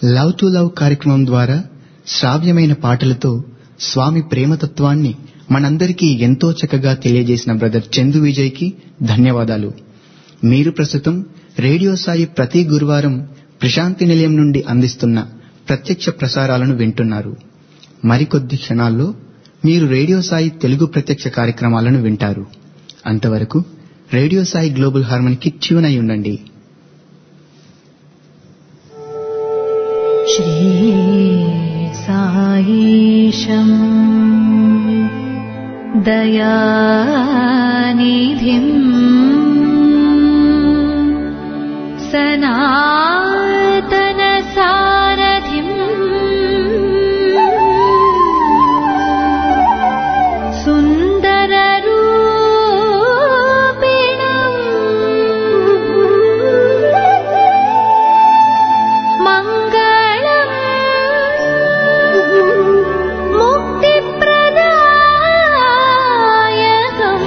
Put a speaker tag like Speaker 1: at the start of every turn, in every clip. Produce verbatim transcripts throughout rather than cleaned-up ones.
Speaker 1: Love to love కార్యక్రమం ద్వారా శ్రావ్యమైన పాటలతో స్వామి ప్రేమతత్వాన్ని మనందరికీ ఎంతో చక్కగా తెలియజేసిన బ్రదర్ చందు విజయ్ కి ధన్యవాదాలు. మీరు ప్రస్తుతం రేడియో సాయి ప్రతి గురువారం ప్రశాంతి నిలయం నుండి అందిస్తున్న ప్రత్యక్ష ప్రసారాలను వింటున్నారు. మరికొద్ది క్షణాల్లో మీరు రేడియో సాయి తెలుగు ప్రత్యక్ష కార్యక్రమాలను వింటారు. అంతవరకు రేడియో సాయి గ్లోబల్ హార్మోనికి ట్యూన్ అయి ఉండండి.
Speaker 2: శ్రీ సాయిశం దయానిధిం సనాతన సారథిం సుందర రూపిణం మంగళం ముక్తిప్రదాయకం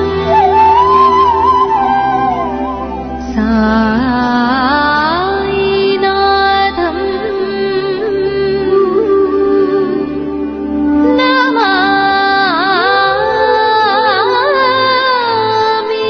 Speaker 2: సాయినాథం నమామి.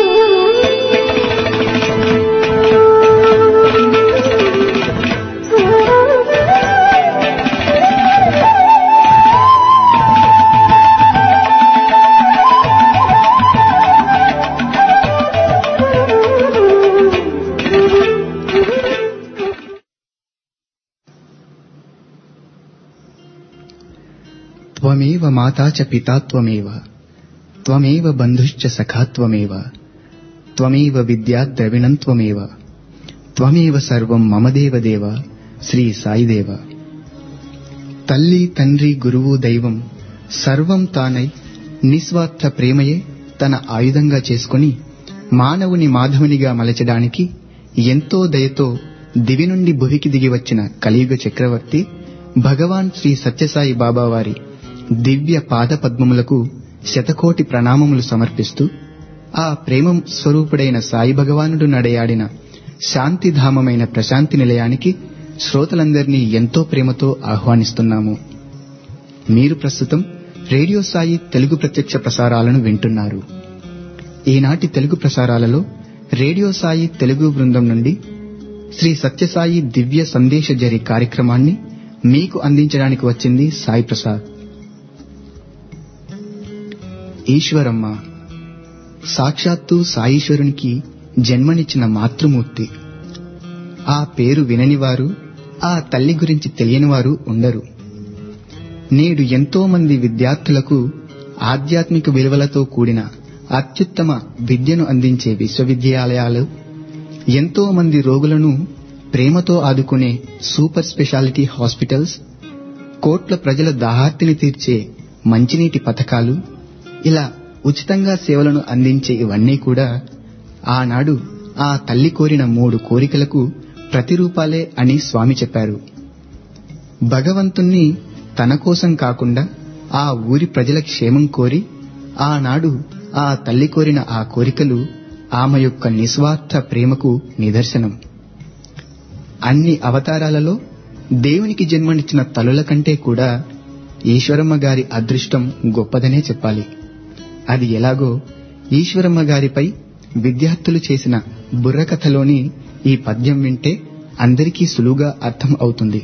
Speaker 1: త్వమేవ మాతా చ పితా త్వమేవ త్వమేవ బంధుశ్చ సఖా త్వమేవ త్వమేవ విద్యా ద్రవిణం త్వమేవ త్వమేవ సర్వం మమ దేవదేవ శ్రీ సాయిదేవ. తల్లి తండ్రి గురువు దైవం సర్వం తానై నిస్వార్థ ప్రేమయే తన ఆయుధంగా చేసుకుని మానవుని మాధవునిగా మలచడానికి ఎంతో దయతో దివి నుండి భువికి దిగి వచ్చిన కలియుగ చక్రవర్తి భగవాన్ శ్రీ సత్యసాయి బాబా వారి దివ్య పాద పద్మములకు శతకోటి ప్రణామములు సమర్పిస్తూ ఆ ప్రేమ స్వరూపుడైన సాయి భగవానుడు నడయాడిన శాంతిధామమైన ప్రశాంతి నిలయానికి శ్రోతలందరినీ ఎంతో ప్రేమతో ఆహ్వానిస్తున్నాము. మీరు ప్రస్తుతం రేడియో సాయి తెలుగు ప్రత్యక్ష ప్రసారాలను వింటున్నారు. ఈనాటి తెలుగు ప్రసారాలలో రేడియో సాయి తెలుగు బృందం నుండి శ్రీ సత్యసాయి దివ్య సందేశ జరి కార్యక్రమాన్ని మీకు అందించడానికి వచ్చింది సాయి ప్రసాద్. ఈశ్వరమ్మ సాక్షాత్తు సాయీశ్వరునికి జన్మనిచ్చిన మాతృమూర్తి. ఆ పేరు విననివారు, ఆ తల్లి గురించి తెలియనివారు ఉండరు. నేడు ఎంతో మంది విద్యార్థులకు ఆధ్యాత్మిక విలువలతో కూడిన అత్యుత్తమ విద్యను అందించే విశ్వవిద్యాలయాలు, ఎంతో మంది రోగులను ప్రేమతో ఆదుకునే సూపర్ స్పెషాలిటీ హాస్పిటల్స్, కోట్ల ప్రజల దాహార్తిని తీర్చే మంచినీటి పథకాలు, ఇలా ఉచితంగా సేవలను అందించే ఇవన్నీ కూడా ఆనాడు ఆ తల్లి కోరిన మూడు కోరికలకు ప్రతిరూపాలే అని స్వామి చెప్పారు. భగవంతుణ్ణి తన కోసం కాకుండా ఆ ఊరి ప్రజల క్షేమం కోరి ఆనాడు ఆ తల్లి కోరిన ఆ కోరికలు ఆమె యొక్క నిస్వార్థ ప్రేమకు నిదర్శనం. అన్ని అవతారాలలో దేవునికి జన్మనిచ్చిన తల్లుల కంటే కూడా ఈశ్వరమ్మ గారి అదృష్టం గొప్పదనే చెప్పాలి. అది ఎలాగో ఈశ్వరమ్మ గారిపై విద్యార్థులు చేసిన బుర్రకథలోని ఈ పద్యం వింటే అందరికీ సులువుగా అర్థం అవుతుంది.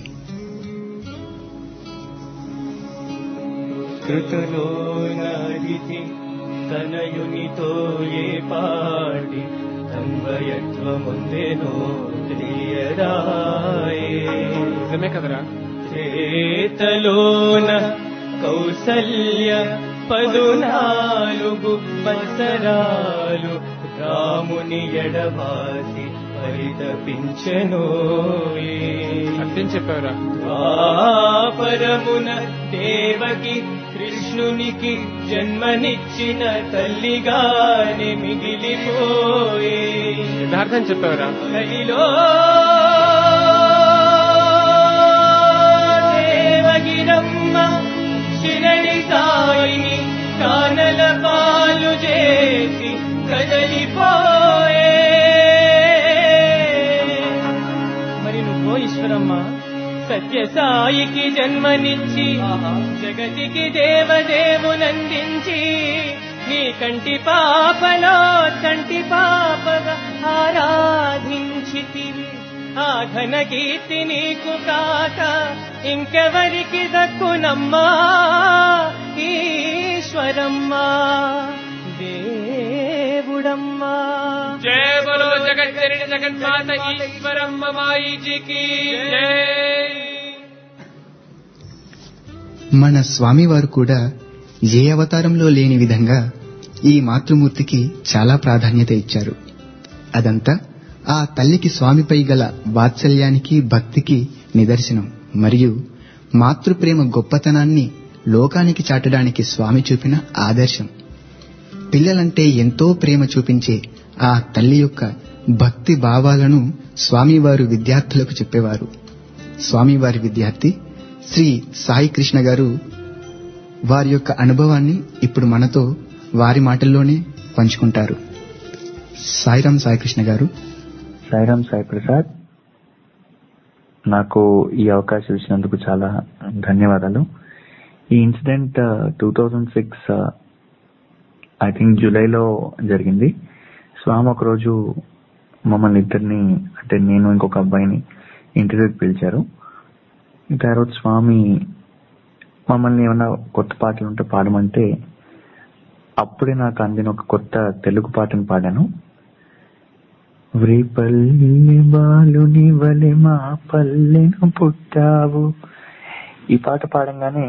Speaker 3: తనయునితో ఏ పాటి తన్వయత్వముందెనో తెలియరాయే. నిజమే కదరా. చేతలోన కౌసల్య పదునాలుగు వత్సరాలు రాముని ఎడబాసి పరితపించెను. అర్థం చెప్పారా? ద్వాపరమున దేవకి కృష్ణునికి జన్మనిచ్చిన తల్లిగానే మిగిలిపోయే. యథార్థం చెప్పారా? నదిలో దేవగిరమ్మ శిరణి సాయిని కానల పాలు చేసి కదలిపోయే. మరి నువ్వు ఈశ్వరమ్మ సత్యసాయికి జన్మనిచ్చి జగతికి దేవదేవునందించి నీ కంటి పాపలో కంటి పాపగా ఆరాధించితివి. ఆ ఘన కీర్తి నీకు కాక ఇంకెవరికి దక్కునమ్మా ఈశ్వరమ్మా దేవుడమ్మా.
Speaker 4: జయ బలో జగజ్జనని జగన్మాత ఈశ్వరమ్మ మాయిజీకి జై.
Speaker 1: మన స్వామివారు కూడా ఏ అవతారంలో లేని విధంగా ఈ మాతృమూర్తికి చాలా ప్రాధాన్యత ఇచ్చారు. అదంతా ఆ తల్లికి స్వామిపై గల వాత్సల్యానికి భక్తికి నిదర్శనం. మరియు మాతృప్రేమ గొప్పతనాన్ని లోకానికి చాటడానికి స్వామి చూపిన ఆదర్శం. పిల్లలంటే ఎంతో ప్రేమ చూపించే ఆ తల్లి యొక్క భక్తి భావాలను స్వామివారు విద్యార్థులకు చెప్పేవారు. స్వామివారి విద్యార్థి శ్రీ సాయి కృష్ణ గారు వారి యొక్క అనుభవాన్ని ఇప్పుడు మనతో వారి మాటల్లోనే పంచుకుంటారు. సాయిరాం సాయి కృష్ణ గారు.
Speaker 5: సాయిరాం సాయి ప్రసాద్, నాకు ఈ అవకాశం ఇచ్చినందుకు చాలా ధన్యవాదాలు. ఈ incident two thousand six I think జూలైలో జరిగింది. స్వామి ఒకరోజు మమ్మల్ని ఇద్దరిని, అంటే నేను ఇంకొక అబ్బాయిని ఇంటర్వ్యూకి పిలిచారు. ఇంకా ఆ రోజు స్వామి మమ్మల్ని ఏమన్నా కొత్త పాటలు ఉంటే పాడమంటే అప్పుడే నాకు అందిన ఒక కొత్త తెలుగు పాటను పాడాను. వ్రీపల్లి బాలుని వలె మా పల్లెను పుట్టావు. ఈ పాట పాడంగానే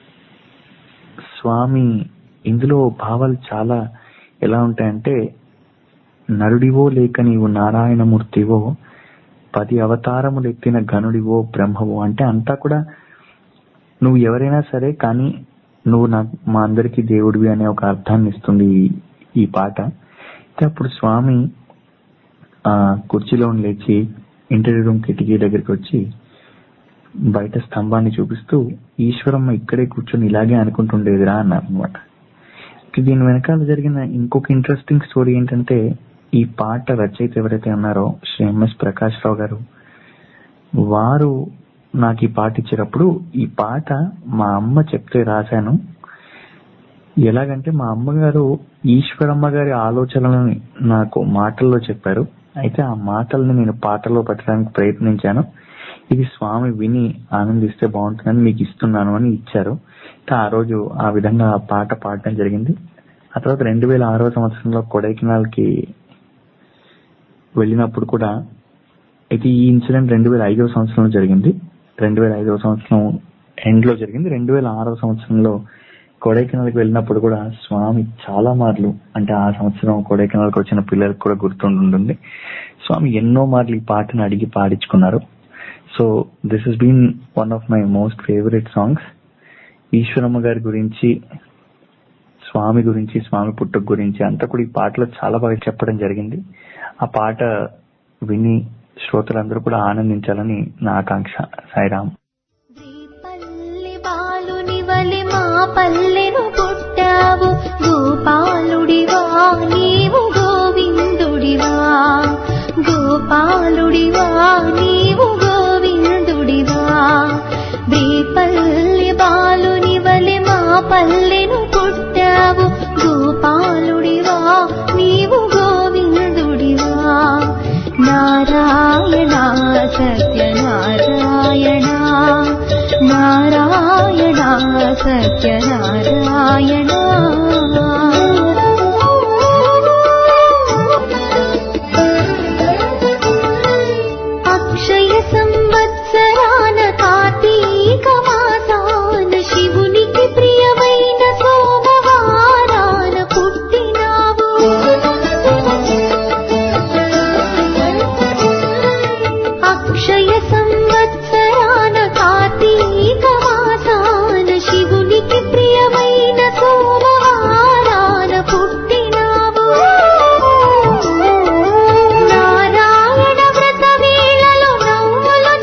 Speaker 5: స్వామి ఇందులో భావాలు చాలా ఎలా ఉంటాయంటే, నరుడివో లేక నీవు నారాయణమూర్తివో, పది అవతారములు ఎత్తిన గనుడివో బ్రహ్మవో, అంటే అంతా కూడా నువ్వు ఎవరైనా సరే కానీ నువ్వు నాకు మా అందరికీ దేవుడివి అనే ఒక అర్థాన్ని ఇస్తుంది ఈ పాట. అప్పుడు స్వామి ఆ కుర్చీలో లేచి ఇంటర్వ్యూ రూమ్ కిటికీ దగ్గరికి వచ్చి బయట స్తంభాన్ని చూపిస్తూ ఈశ్వరమ్మ ఇక్కడే కూర్చొని ఇలాగే అనుకుంటుండేదిరా అన్నారు అనమాట. దీని వెనకాల జరిగిన ఇంకొక ఇంట్రెస్టింగ్ స్టోరీ ఏంటంటే, ఈ పాట రచయిత ఎవరైతే ఉన్నారో శ్రీ ఎంఎస్ ప్రకాష్ రావు గారు, వారు నాకు ఈ పాట ఇచ్చేటప్పుడు ఈ పాట మా అమ్మ చెప్తే రాశాను. ఎలాగంటే మా అమ్మగారు ఈశ్వరమ్మ గారి ఆలోచనలని నాకు మాటల్లో చెప్పారు. అయితే ఆ మాటల్ని నేను పాటలో పెట్టడానికి ప్రయత్నించాను. ఇది స్వామి విని ఆనందిస్తే బాగుంటుందని మీకు ఇస్తున్నాను అని ఇచ్చారు. ఆ రోజు ఆ విధంగా ఆ పాట పాడటం జరిగింది. ఆ తర్వాత రెండు వేల ఆరో సంవత్సరంలో కొడైకెనాల్ కి వెళ్ళినప్పుడు కూడా, అయితే ఈ ఇన్సిడెంట్ రెండు వేల ఐదవ సంవత్సరంలో జరిగింది. రెండు వేల ఐదవ సంవత్సరం ఎండ్ లో జరిగింది. రెండు వేల ఆరో సంవత్సరంలో కొడైకెనాల్కి వెళ్ళినప్పుడు కూడా స్వామి చాలా మార్లు, అంటే ఆ సంవత్సరం కొడైకెనాల్కి వచ్చిన పిల్లలకు కూడా గుర్తుంటుంది, స్వామి ఎన్నో మార్లు ఈ పాటను అడిగి పాడించుకున్నారు. So this has been one of my most favourite songs. Eswaramma గారి గురించి, స్వామి గురించి, స్వామి పుట్టుక గురించి అంతా కూడా ఈ పాటలో చాలా బాగా చెప్పడం జరిగింది. ఆ పాట విని శ్రోతలందరూ కూడా ఆనందించాలని నా ఆకాంక్ష. సాయిరామ్.
Speaker 2: పల్లెను పుట్టావు గోపాలుడివా నీవు గోవిందుడివా, గోపాలుడివా నీవు గోవిందుడివా. శ్రీపల్లి బాలుని వలె మా పల్లెను పుట్టావు గోపాలుడివా నీవు గోవిందుడివా. నారాయణ సత్యనారాయణ, నారాయణ సత్యనారాయణ. అక్షయ సంవత్సరాన కార్తీక మాసాన శివునికి ప్రియమైన సోమవారాన పుట్టినావు. అక్షయ సంవత్సరాన కార్తీక మాసాన శివునికి ప్రియమైన సోమవారాన పుట్టినావు. నారాయణ వ్రత వేళలో నవ్వులు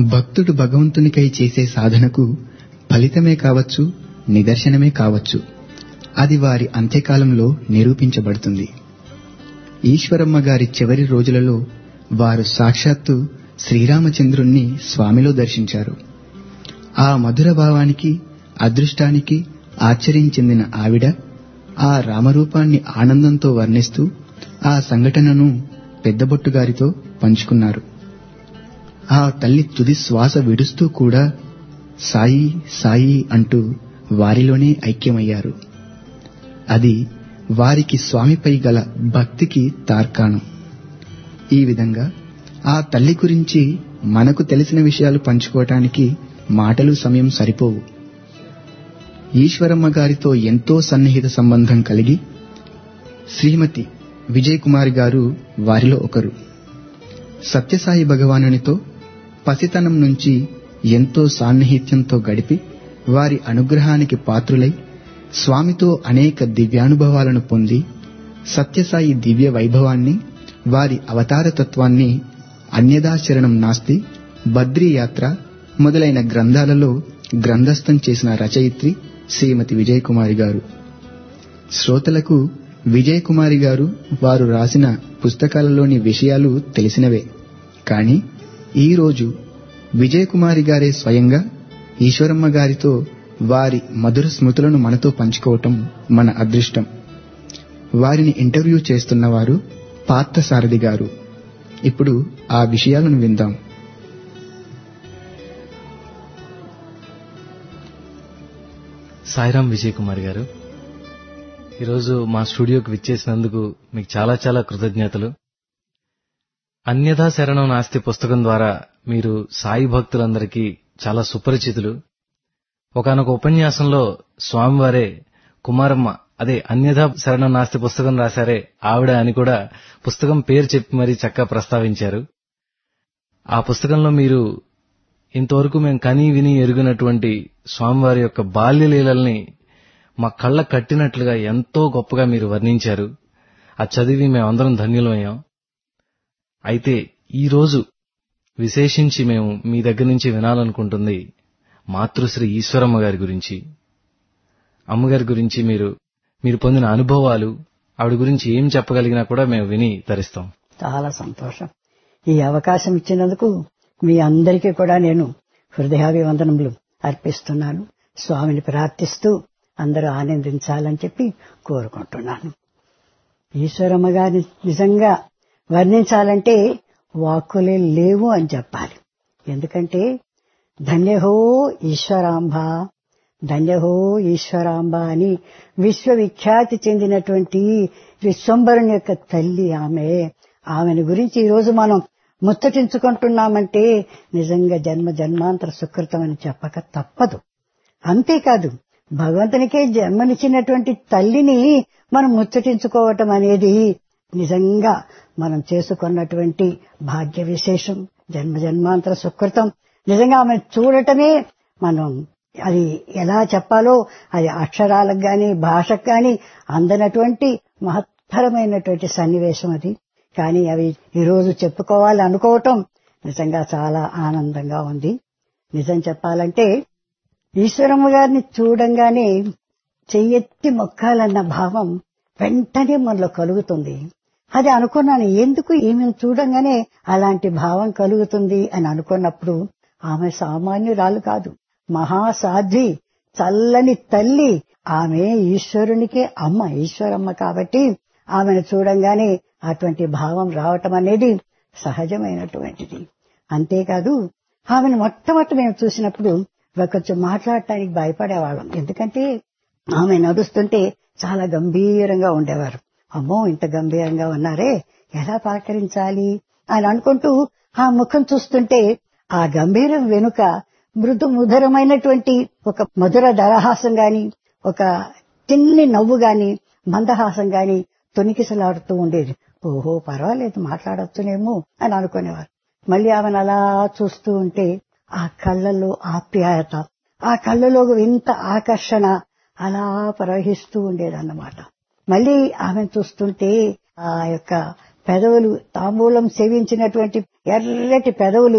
Speaker 1: భక్తుడు భగవంతునికై చేసే సాధనకు ఫలితమే కావచ్చు, నిదర్శనమే కావచ్చు. అది వారి అంత్యకాలంలో నిరూపించబడుతుంది. ఈశ్వరమ్మ గారి చివరి రోజులలో వారు సాక్షాత్తు శ్రీరామచంద్రుణ్ణి స్వామిలో దర్శించారు. ఆ మధుర భావానికి, అదృష్టానికి ఆశ్చర్యం చెందిన ఆవిడ ఆ రామరూపాన్ని ఆనందంతో వర్ణిస్తూ ఆ సంఘటనను పెద్దబొట్టుగారితో పంచుకున్నారు. ఆ తల్లి తుది శ్వాస విడుస్తూ కూడా సాయి సాయి అంటూ వారిలోనే ఐక్యమయ్యారు. అది వారికి స్వామిపై గల భక్తికి తార్కాణం. ఈ విధంగా ఆ తల్లి గురించి మనకు తెలిసిన విషయాలు పంచుకోవటానికి మాటలు, సమయం సరిపోవు. ఈశ్వరమ్మ గారితో ఎంతో సన్నిహిత సంబంధం కలిగి శ్రీమతి విజయకుమారి గారు వారిలో ఒకరు. సత్యసాయి భగవానునితో పసితనం నుంచి ఎంతో సాన్నిహిత్యంతో గడిపి వారి అనుగ్రహానికి పాత్రులై స్వామితో అనేక దివ్యానుభవాలను పొంది సత్యసాయి దివ్య వైభవాన్ని, వారి అవతారతత్వాన్ని అన్యదాశరణం నాస్తి, బద్రీ యాత్ర మొదలైన గ్రంథాలలో గ్రంథస్థం చేసిన రచయిత్రి శ్రీమతి విజయకుమారి గారు. శ్రోతలకు విజయకుమారి గారు వారు రాసిన పుస్తకాలలోని విషయాలు తెలిసినవే. కాని ఈరోజు విజయకుమారి గారే స్వయంగా ఈశ్వరమ్మ గారితో వారి మధుర స్మృతులను మనతో పంచుకోవటం మన అదృష్టం. వారిని ఇంటర్వ్యూ చేస్తున్నవారు పార్థసారథి గారు. ఇప్పుడు ఆ విషయాలను విందాం.
Speaker 6: సాయిరాం విజయకుమారి గారు, ఈరోజు మా స్టూడియోకి విచ్చేసినందుకు మీకు చాలా చాలా కృతజ్ఞతలు. అన్యథా శరణం నాస్తి పుస్తకం ద్వారా మీరు సాయి భక్తులందరికీ చాలా సుపరిచితులు. ఒకానొక ఉపన్యాసంలో స్వామివారే కుమారమ్మ, అదే అన్యథా శరణం నాస్తి పుస్తకం రాశారే ఆవిడ అని కూడా పుస్తకం పేరు చెప్పి మరీ చక్కగా ప్రస్తావించారు. ఆ పుస్తకంలో మీరు ఇంతవరకు మేము కనీ విని ఎరుగినటువంటి స్వామివారి యొక్క బాల్యలీలల్ని మా కళ్ళ కట్టినట్లుగా ఎంతో గొప్పగా మీరు వర్ణించారు. ఆ చదివి మేమందరం ధన్యులమయ్యాం. అయితే ఈరోజు విశేషించి మేము మీ దగ్గర నుంచి వినాలనుకుంటుంది మాతృశ్రీ ఈశ్వరమ్మ గారి గురించి. అమ్మగారి గురించి మీరు మీరు పొందిన అనుభవాలు, ఆవిడ గురించి ఏం చెప్పగలిగినా కూడా మేము విని తరిస్తాం.
Speaker 7: చాలా సంతోషం. ఈ అవకాశం ఇచ్చినందుకు మీ అందరికీ కూడా నేను హృదయాభివందనములు అర్పిస్తున్నాను. స్వామిని ప్రార్థిస్తూ అందరూ ఆనందించాలని చెప్పి కోరుకుంటున్నాను. ఈశ్వరమ్మ గారిని నిజంగా వర్ణించాలంటే వాక్కులే లేవు అని చెప్పాలి. ఎందుకంటే ధన్యహో ఈశ్వరాంబ, ధన్యహో ఈశ్వరాంబ అని విశ్వవిఖ్యాతి చెందినటువంటి విశ్వంబరుని యొక్క తల్లి ఆమె. ఆమెను గురించి ఈరోజు మనం ముచ్చటించుకుంటున్నామంటే నిజంగా జన్మ జన్మాంతర సుకృతం అని చెప్పక తప్పదు. అంతేకాదు, భగవంతునికే జన్మనిచ్చినటువంటి తల్లిని మనం ముచ్చటించుకోవటం అనేది నిజంగా మనం చేసుకున్నటువంటి భాగ్య విశేషం, జన్మ జన్మాంతర సుకృతం. నిజంగా ఆమె చూడటమే మనం, అది ఎలా చెప్పాలో అది అక్షరాలకు గాని భాషకు గాని అందనటువంటి మహత్తరమైనటువంటి సన్నివేశం అది. కానీ అవి ఈరోజు చెప్పుకోవాలి అనుకోవటం నిజంగా చాలా ఆనందంగా ఉంది. నిజం చెప్పాలంటే ఈశ్వరమ్మ గారిని చూడంగానే చెయ్యెత్తి మొక్కాలన్న భావం వెంటనే మనలో కలుగుతుంది. అది అనుకున్నాను, ఎందుకు ఈమెను చూడంగానే అలాంటి భావం కలుగుతుంది అని అనుకున్నప్పుడు ఆమె సామాన్యురాలు కాదు, మహాసాధ్వి, చల్లని తల్లి. ఆమె ఈశ్వరునికే అమ్మ, ఈశ్వరమ్మ. కాబట్టి ఆమెను చూడంగానే అటువంటి భావం రావటం అనేది సహజమైనటువంటిది. అంతేకాదు, ఆమెను మొట్టమొదటి మేము చూసినప్పుడు కొంచెం మాట్లాడటానికి భయపడేవాళ్ళం. ఎందుకంటే ఆమె నడుస్తుంటే చాలా గంభీరంగా ఉండేవారు. అమ్మో, ఇంత గంభీరంగా ఉన్నారే, ఎలా పలకరించాలి అని అనుకుంటూ ఆ ముఖం చూస్తుంటే ఆ గంభీరం వెనుక మృదు ముధరమైనటువంటి ఒక మధుర దరహాసం గాని, ఒక చిన్ని నవ్వు గాని, మందహాసం గాని తొనికిసలాడుతూ ఉండేది. ఓహో, పర్వాలేదు, మాట్లాడొచ్చునేమో అని అనుకునేవారు. మళ్ళీ ఆమెను అలా చూస్తూ ఉంటే ఆ కళ్ళల్లో ఆప్యాయత, ఆ కళ్ళలో ఇంత ఆకర్షణ అలా ప్రవహిస్తూ ఉండేదన్నమాట. మళ్ళీ ఆమెను చూస్తుంటే ఆ యొక్క పెదవులు, తాంబూలం సేవించినటువంటి ఎర్రటి పెదవులు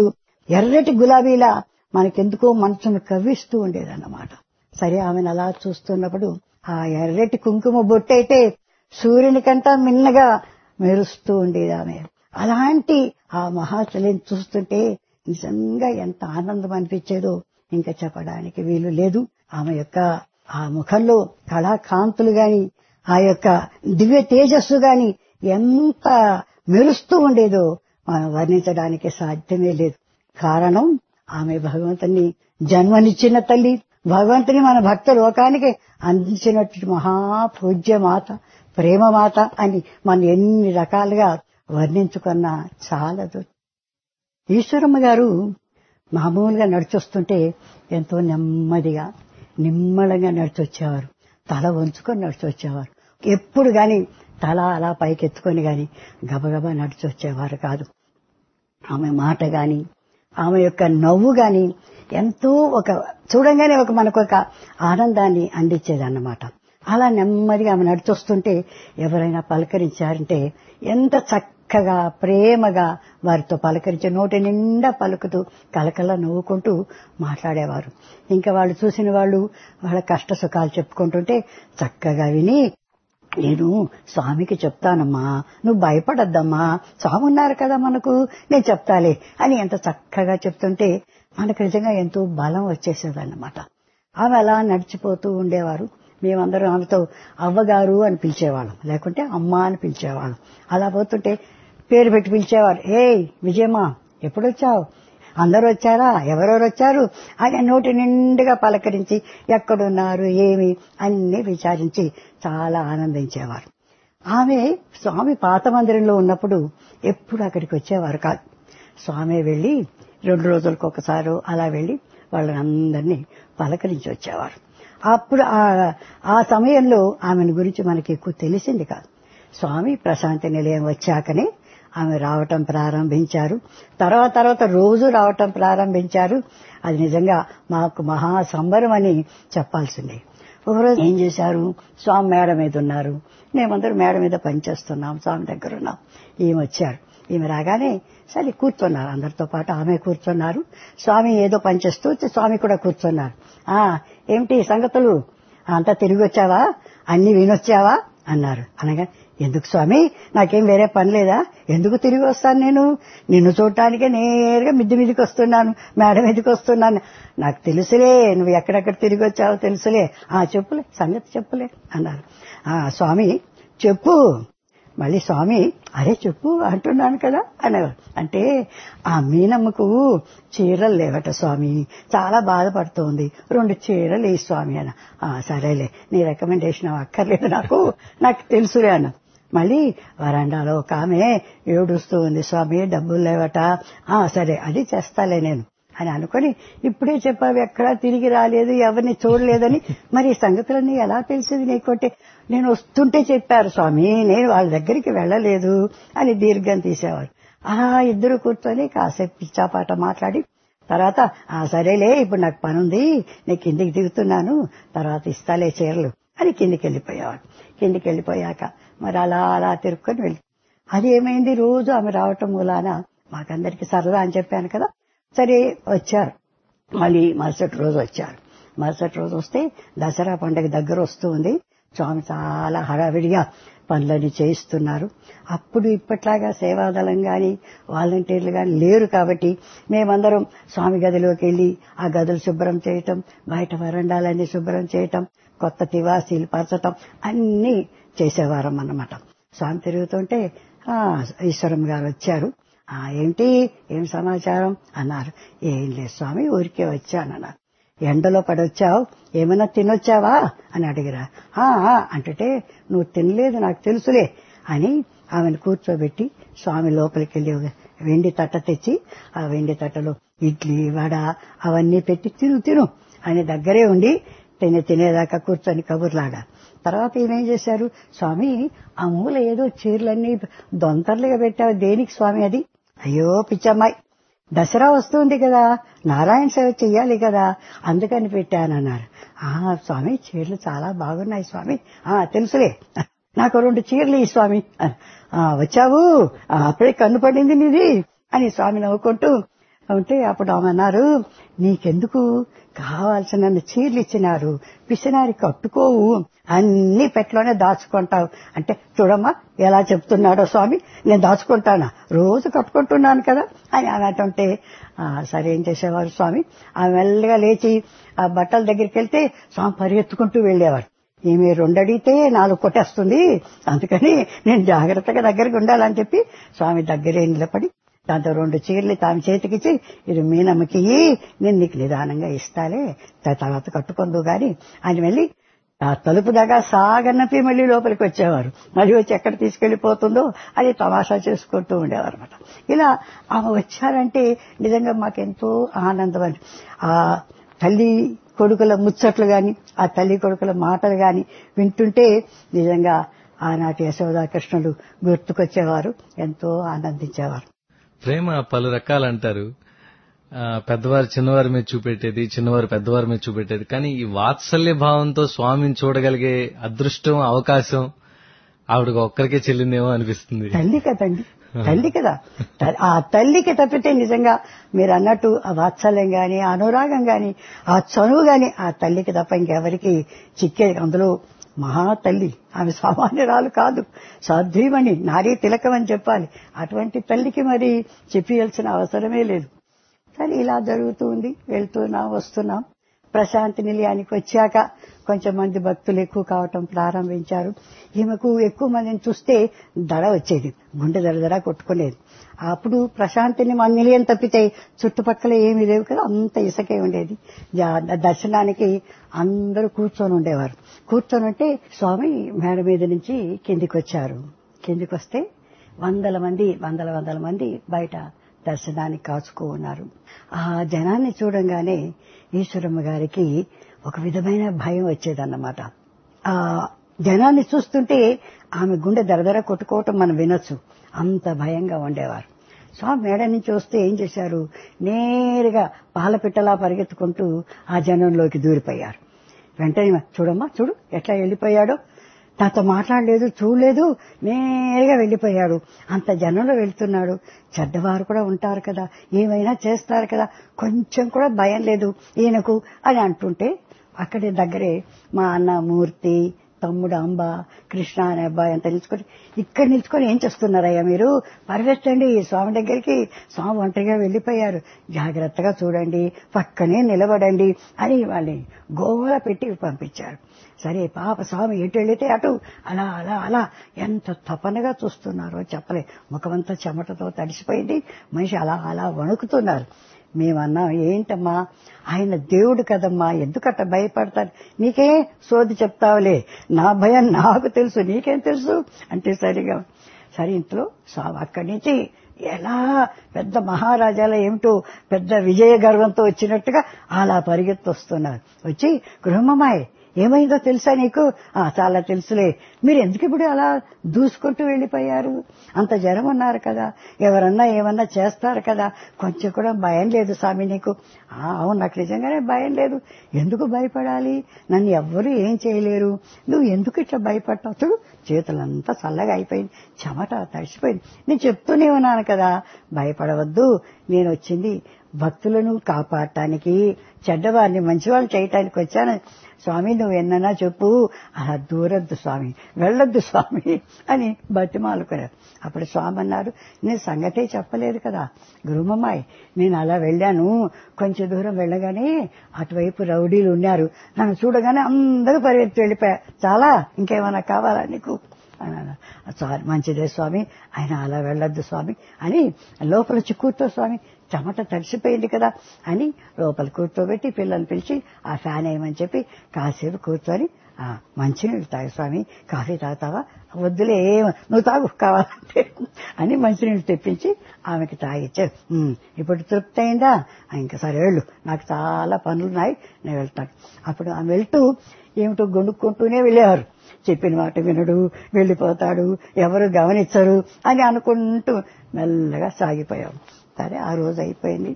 Speaker 7: ఎర్రటి గులాబీలా మనకెందుకో మనసును కవ్విస్తూ ఉండేదన్నమాట. సరే ఆమెను అలా చూస్తున్నప్పుడు ఆ ఎర్రటి కుంకుమ బొట్టయితే సూర్యుని కంట మిన్నగా మెరుస్తూ ఉండేది ఆమె. అలాంటి ఆ మహాతల్లిని చూస్తుంటే నిజంగా ఎంత ఆనందం అనిపించేదో ఇంకా చెప్పడానికి వీలు లేదు. ఆమె యొక్క ఆ ముఖంలో కళాకాంతులు గాని ఆ యొక్క దివ్య తేజస్సు గాని ఎంత మెరుస్తూ ఉండేదో మనం వర్ణించడానికి సాధ్యమే లేదు. కారణం ఆమె భగవంతుని జన్మనిచ్చిన తల్లి, భగవంతుని మన భక్త లోకానికి అందించినటువంటి మహాపూజ్య మాత, ప్రేమ మాత అని మనం ఎన్ని రకాలుగా వర్ణించుకున్నా చాలదు. ఈశ్వరమ్మ గారు మామూలుగా నడిచొస్తుంటే ఎంతో నెమ్మదిగా నిమ్మళంగా నడిచొచ్చేవారు. తల వంచుకొని నడిచొచ్చేవారు. ఎప్పుడు గాని తల అలా పైకెత్తుకొని గాని గబగబా నడిచొచ్చేవారు కాదు. ఆమె మాట గాని ఆమె యొక్క నవ్వు గాని ఎంతో ఒక చూడంగానే ఒక మనకు ఒక ఆనందాన్ని అందించేదన్నమాట. అలా నెమ్మదిగా ఆమె నడిచొస్తుంటే ఎవరైనా పలకరించారంటే ఎంత చక్కగా ప్రేమగా వారితో పలకరించి నోటి నిండా పలుకుతూ కలకల నవ్వుకుంటూ మాట్లాడేవారు. ఇంకా వాళ్ళు చూసిన వాళ్ళు వాళ్ళ కష్ట సుఖాలు చెప్పుకుంటుంటే చక్కగా విని, నేను స్వామికి చెప్తానమ్మా, నువ్వు భయపడద్దమ్మా, స్వామి ఉన్నారు కదా మనకు, నేను చెప్తాలే అని ఎంత చక్కగా చెప్తుంటే మనకు నిజంగా ఎంతో బలం వచ్చేసేదన్నమాట. ఆమె అలా నడిచిపోతూ ఉండేవారు. మేమందరం ఆమెతో అవ్వగారు అని పిలిచేవాళ్ళం, లేకుంటే అమ్మ అని పిలిచేవాళ్ళం. అలా పోతుంటే పేరు పెట్టి పిలిచేవారు. ఏయ్ విజయమ్మా, ఎప్పుడొచ్చావు, అందరూ వచ్చారా, ఎవరెవరు వచ్చారు అని నోటి నిండుగా పలకరించి ఎక్కడున్నారు ఏమి అన్ని విచారించి చాలా ఆనందించేవారు. ఆమె స్వామి పాత మందిరంలో ఉన్నప్పుడు ఎప్పుడు అక్కడికి వచ్చేవారు కాదు. స్వామి వెళ్లి రెండు రోజులకు ఒకసారి అలా వెళ్లి వాళ్ళందరినీ పలకరించి వచ్చేవారు. అప్పుడు ఆ సమయంలో ఆమెను గురించి మనకి ఎక్కువ తెలిసింది కాదు. స్వామి ప్రశాంతి నిలయం వచ్చాకనే ఆమె రావటం ప్రారంభించారు. తర్వాత తర్వాత రోజు రావటం ప్రారంభించారు. అది నిజంగా మాకు మహా సంబరం అని చెప్పాల్సిందే. ఒకరోజు ఏం చేశారు, స్వామి మేడ మీద ఉన్నారు, మేమందరూ మేడ మీద పనిచేస్తున్నాం, స్వామి దగ్గర ఉన్నాం. ఈమె వచ్చారు. ఈమె రాగానే సరే కూర్చున్నారు, అందరితో పాటు ఆమె కూర్చున్నారు. స్వామి ఏదో పనిచేస్తూ స్వామి కూడా కూర్చున్నారు. ఆ ఏమిటి సంగతులు, అంతా తిరిగి వచ్చావా, అన్ని వినొచ్చావా అన్నారు. అనగా ఎందుకు స్వామి, నాకేం వేరే పని లేదా, ఎందుకు తిరిగి వస్తాను, నేను నిన్ను చూడటానికే నేరుగా మిద్ది మీదకి వస్తున్నాను, మేడ మీదకి వస్తున్నాను. నాకు తెలుసులే నువ్వు ఎక్కడెక్కడ తిరిగి వచ్చావో తెలుసులే, ఆ చెప్పులే సంగతి చెప్పులే అన్నారు. ఆ స్వామి చెప్పు. మళ్ళీ స్వామి అరే చెప్పు అంటున్నాను కదా అనేవారు. అంటే ఆ మీనమ్మకు చీరలు లేవట స్వామి, చాలా బాధపడుతోంది, రెండు చీరలు ఈ స్వామి అన్న. సరేలే నీ రికమెండేషన్ అక్కర్లేదు నాకు, నాకు తెలుసులే అన్న. మళ్ళీ వరండాలో ఒక ఆమె ఏడుస్తూ ఉంది, స్వామి డబ్బులు లేవట. ఆ సరే అది చేస్తాలే నేను అని అనుకుని, ఇప్పుడే చెప్పావు ఎక్కడా తిరిగి రాలేదు, ఎవరిని చూడలేదని, మరి ఈ సంగతులన్నీ ఎలా తెలిసింది నీకుంటే, నేను వస్తుంటే చెప్పారు స్వామి, నేను వాళ్ళ దగ్గరికి వెళ్ళలేదు అని దీర్ఘం తీసేవారు. అలా ఇద్దరు కూర్చొని కాసేపు పిచ్చాపాట మాట్లాడి తర్వాత ఆ సరేలే ఇప్పుడు నాకు పని ఉంది, నేను కిందికి దిగుతున్నాను, తర్వాత ఇస్తాలే చీరలు అని కిందికి వెళ్ళిపోయేవాడు. కిందికి వెళ్ళిపోయాక మరి అలా అలా తిరుక్కొని వెళ్ళి, అది ఏమైంది, రోజు ఆమె రావటం మూలాన మాకందరికి సరదా అని చెప్పాను కదా. సరే వచ్చారు, మళ్ళీ మరుసటి రోజు వచ్చారు. మరుసటి రోజు వస్తే దసరా పండుగ దగ్గర వస్తూ ఉంది. స్వామి చాలా హడావిడిగా పనులని చేయిస్తున్నారు. అప్పుడు ఇప్పట్లాగా సేవాదళం గాని వాలంటీర్లు గాని లేరు కాబట్టి మేమందరం స్వామి గదిలోకి వెళ్లి ఆ గదులు శుభ్రం చేయటం, బయట వరండాలన్నీ శుభ్రం చేయటం, కొత్త తివాసీలు పరచటం అన్ని చేసేవారం అన్నమాట. స్వామి తిరుగుతుంటే ఆ ఈశ్వరం గారు వచ్చారు. ఆ ఏంటి ఏం సమాచారం అన్నారు. ఏం లేదు స్వామి ఊరికే వచ్చానన్నారు. ఎండలో పడొచ్చావు, ఏమైనా తినొచ్చావా అని అడిగిరా. అంటే నువ్వు తినలేదు నాకు తెలుసులే అని ఆమెను కూర్చోబెట్టి స్వామి లోపలికి వెళ్ళి వెండి తట్ట తెచ్చి ఆ వెండి తట్టలో ఇడ్లీ వడ అవన్నీ పెట్టి తిను తిను అని దగ్గరే ఉండి తినే తినేదాకా కూర్చొని కబుర్లాడా. తర్వాత ఏమేం చేశారు, స్వామి ఆ మూల ఏదో చీరలన్నీ దొంతర్లుగా పెట్టావు, దేనికి స్వామి అది? అయ్యో పిచ్చమ్మాయి, దసరా వస్తుంది కదా, నారాయణ సేవ చెయ్యాలి కదా, అందుకని పెట్టానన్నారు. ఆ స్వామి చీరలు చాలా బాగున్నాయి స్వామి. ఆ తెలుసులే, నాకు రెండు చీరలు ఈ స్వామి. వచ్చావు, అప్పుడే కన్ను పడింది నీది అని స్వామి నవ్వుకుంటూ అంటే అప్పుడు ఆమె అన్నారు, నీకెందుకు కావాల్సిన చీరలు ఇచ్చినారు, పిసినారి కట్టుకోవు, అన్ని పెట్లోనే దాచుకుంటావు అంటే చూడమ్మా ఎలా చెప్తున్నాడో స్వామి, నేను దాచుకుంటానా, రోజు కట్టుకుంటున్నాను కదా అని ఆమె అంటుంటే సరే ఏం చేసేవారు స్వామి, ఆమె మెల్లగా లేచి ఆ బట్టల దగ్గరికి వెళ్తే స్వామి పరిగెత్తుకుంటూ వెళ్లేవారు. ఈమె రెండు అడిగితే నాలుగు కొట్టేస్తుంది, అందుకని నేను జాగ్రత్తగా దగ్గరికి ఉండాలని చెప్పి స్వామి దగ్గరే నిలబడి దాంతో రెండు చీరలు తాను చేతికిచ్చి, ఇది మీనమ్మకి నేను నీకు నిదానంగా ఇస్తాలే, తర్వాత కట్టుకుందు గాని అని వెళ్ళి ఆ తలుపు దగ్గర సాగన్నపి మళ్ళీ లోపలికి వచ్చేవారు. మళ్ళీ వచ్చి ఎక్కడ తీసుకెళ్లిపోతుందో అది తమాషా చేసుకుంటూ ఉండేవారు అనమాట. ఇలా ఆమె వచ్చారంటే నిజంగా మాకెంతో ఆనందం అని. ఆ తల్లి కొడుకుల ముచ్చట్లు గాని, ఆ తల్లి కొడుకుల మాటలు గాని వింటుంటే నిజంగా ఆనాటి యశోదా కృష్ణుడు గుర్తుకొచ్చేవారు, ఎంతో ఆనందించేవారు.
Speaker 6: ప్రేమ పలు రకాలంటారు. పెద్దవారు చిన్నవారి మీద చూపెట్టేది, చిన్నవారు పెద్దవారి మీద చూపెట్టేది. కానీ ఈ వాత్సల్య భావంతో స్వామిని చూడగలిగే అదృష్టం, అవకాశం ఆవిడకు ఒక్కరికే చెల్లిందేమో అనిపిస్తుంది.
Speaker 7: తల్లి కదండి, తల్లి కదా. ఆ తల్లికి తప్పితే నిజంగా మీరు అన్నట్టు ఆ వాత్సల్యం గాని, అనురాగం గాని, ఆ చనువు గాని ఆ తల్లికి తప్ప ఇంకెవరికి చిక్కేది. అందులో మహా తల్లి, ఆమె సామాన్యురాలు కాదు, సాధ్వీమణి, నారీ తిలకం అని చెప్పాలి. అటువంటి తల్లికి మరి చెప్పియాల్సిన అవసరమే లేదు. కానీ ఇలా జరుగుతూ ఉంది, వెళ్తున్నాం వస్తున్నాం. ప్రశాంతి నిలయానికి వచ్చాక కొంచెం మంది భక్తులు ఎక్కువ కావటం ప్రారంభించారు. ఈమెకు ఎక్కువ మందిని చూస్తే దడ వచ్చేది, గుండె దడదడ కొట్టుకునేది. అప్పుడు ప్రశాంతి నిలయం తప్పితే చుట్టుపక్కల ఏమీ లేవు కదా, అంత ఇసుకే ఉండేది. దర్శనానికి అందరూ కూర్చొని ఉండేవారు. కూర్చొని ఉంటే స్వామి మేడ మీద నుంచి కిందికి వచ్చారు. కిందికి వస్తే వందల మంది వందల వందల మంది బయట దర్శనానికి కాచుకో ఉన్నారు. ఆ జనాన్ని చూడంగానే ఈశ్వరమ్మ గారికి ఒక విధమైన భయం వచ్చేదన్నమాట. ఆ జనాన్ని చూస్తుంటే ఆమె గుండె దరదర కొట్టుకోవటం మనం వినొచ్చు, అంత భయంగా ఉండేవారు. స్వామి మేడ నుంచి వస్తే ఏం చేశారు, నేరుగా పాలపిట్టలా పరిగెత్తుకుంటూ ఆ జనంలోకి దూరిపోయారు. వెంటనే చూడమ్మా చూడు ఎట్లా వెళ్ళిపోయాడో, నాతో మాట్లాడలేదు, చూడలేదు, నేరుగా వెళ్లిపోయాడు. అంత జనంలో వెళ్తున్నాడు. చెడ్డవారు కూడా ఉంటారు కదా, ఏమైనా చేస్తారు కదా, కొంచెం కూడా భయం లేదు ఈయనకు అని అంటుంటే అక్కడే దగ్గరే మా అన్న మూర్తి, తమ్ముడు అంబ, కృష్ణ అనే అబ్బాయి అంతా నిలుచుకొని, ఇక్కడ నిలుచుకొని ఏం చేస్తున్నారయ్యా మీరు, పరిగెత్తండి స్వామి దగ్గరికి, స్వామి ఒంటరిగా వెళ్లిపోయారు, జాగ్రత్తగా చూడండి, పక్కనే నిలబడండి అని వాళ్ళని గోల పెట్టి పంపించారు. సరే పాప స్వామి ఎటు వెళితే అటు అలా అలా అలా ఎంత తపనగా చూస్తున్నారో చెప్పలే. ముఖమంతా చెమటతో తడిసిపోయింది, మనిషి అలా అలా వణుకుతున్నారు. మేమన్నా ఏంటమ్మా ఆయన దేవుడు కదమ్మా, ఎందుకట్ట భయపడతారు, నీకే సోది చెప్తావులే, నా భయం నాకు తెలుసు, నీకేం తెలుసు అంటే సరిగా సరే ఇంట్లో స్వామి అక్కడి నుంచి ఎలా పెద్ద మహారాజాల ఏమిటో పెద్ద విజయ గర్వంతో వచ్చినట్టుగా అలా పరిగెత్తి వస్తున్నారు. వచ్చి గృహమ్మాయి ఏమైందో తెలుసా నీకు, చాలా తెలుసులే, మీరు ఎందుకు ఇప్పుడు అలా దూసుకుంటూ వెళ్లిపోయారు, అంత జనం ఉన్నారు కదా, ఎవరన్నా ఏమన్నా చేస్తారు కదా, కొంచెం కూడా భయం లేదు స్వామి నీకు. అవును నాకు నిజంగానే భయం లేదు, ఎందుకు భయపడాలి, నన్ను ఎవ్వరూ ఏం చేయలేరు, నువ్వు ఎందుకు ఇట్లా భయపడతావు, చూడు చేతులంతా చల్లగా అయిపోయింది, చెమట తడిసిపోయింది, నేను చెప్తూనే ఉన్నాను కదా భయపడవద్దు, నేను వచ్చింది భక్తులను కాపాడటానికి, చెడ్డవారిని మంచివాళ్ళు చేయటానికి వచ్చాను స్వామి, నువ్వు ఎన్నన్నా చెప్పు, అలా దూరద్దు స్వామి, వెళ్ళొద్దు స్వామి అని బతిమాలుకున్నారు. అప్పుడు స్వామి అన్నారు, నేను సంగతే చెప్పలేదు కదా గురుమమ్మాయి, నేను అలా వెళ్ళాను, కొంచెం దూరం వెళ్ళగానే అటువైపు రౌడీలు ఉన్నారు, నన్ను చూడగానే అందరూ పరిగెత్తి వెళ్ళిపోయారు, చాలా ఇంకేమైనా కావాలా నీకు అన్నాను. సారీ మంచిదే స్వామి, ఆయన అలా వెళ్ళొద్దు స్వామి అని లోపల వచ్చి కూర్చో స్వామి, చెమట తడిసిపోయింది కదా అని లోపల కూర్చోబెట్టి పిల్లల్ని పిలిచి ఆ ఫ్యాన్ వేయమని చెప్పి కాసేపు కూర్చొని మంచినీళ్ళు తాగు స్వామి, కాఫీ తాగుతావా, వద్దులే ఏం నువ్వు తాగు కావాలంటే అని మంచినీళ్ళు తెప్పించి ఆమెకి తాగిచ్చారు. ఇప్పుడు తృప్తి అయిందా, ఇంకా సరే వెళ్ళు, నాకు చాలా పనులున్నాయి నేను వెళ్తాను. అప్పుడు ఆమె వెళ్తూ ఏమిటో గొనుక్కుంటూనే వెళ్ళేవారు, చెప్పిన మాట వినడు, వెళ్లిపోతాడు, ఎవరు గమనించరు అని అనుకుంటూ మెల్లగా సాగిపోయాం. సరే ఆ రోజు అయిపోయింది.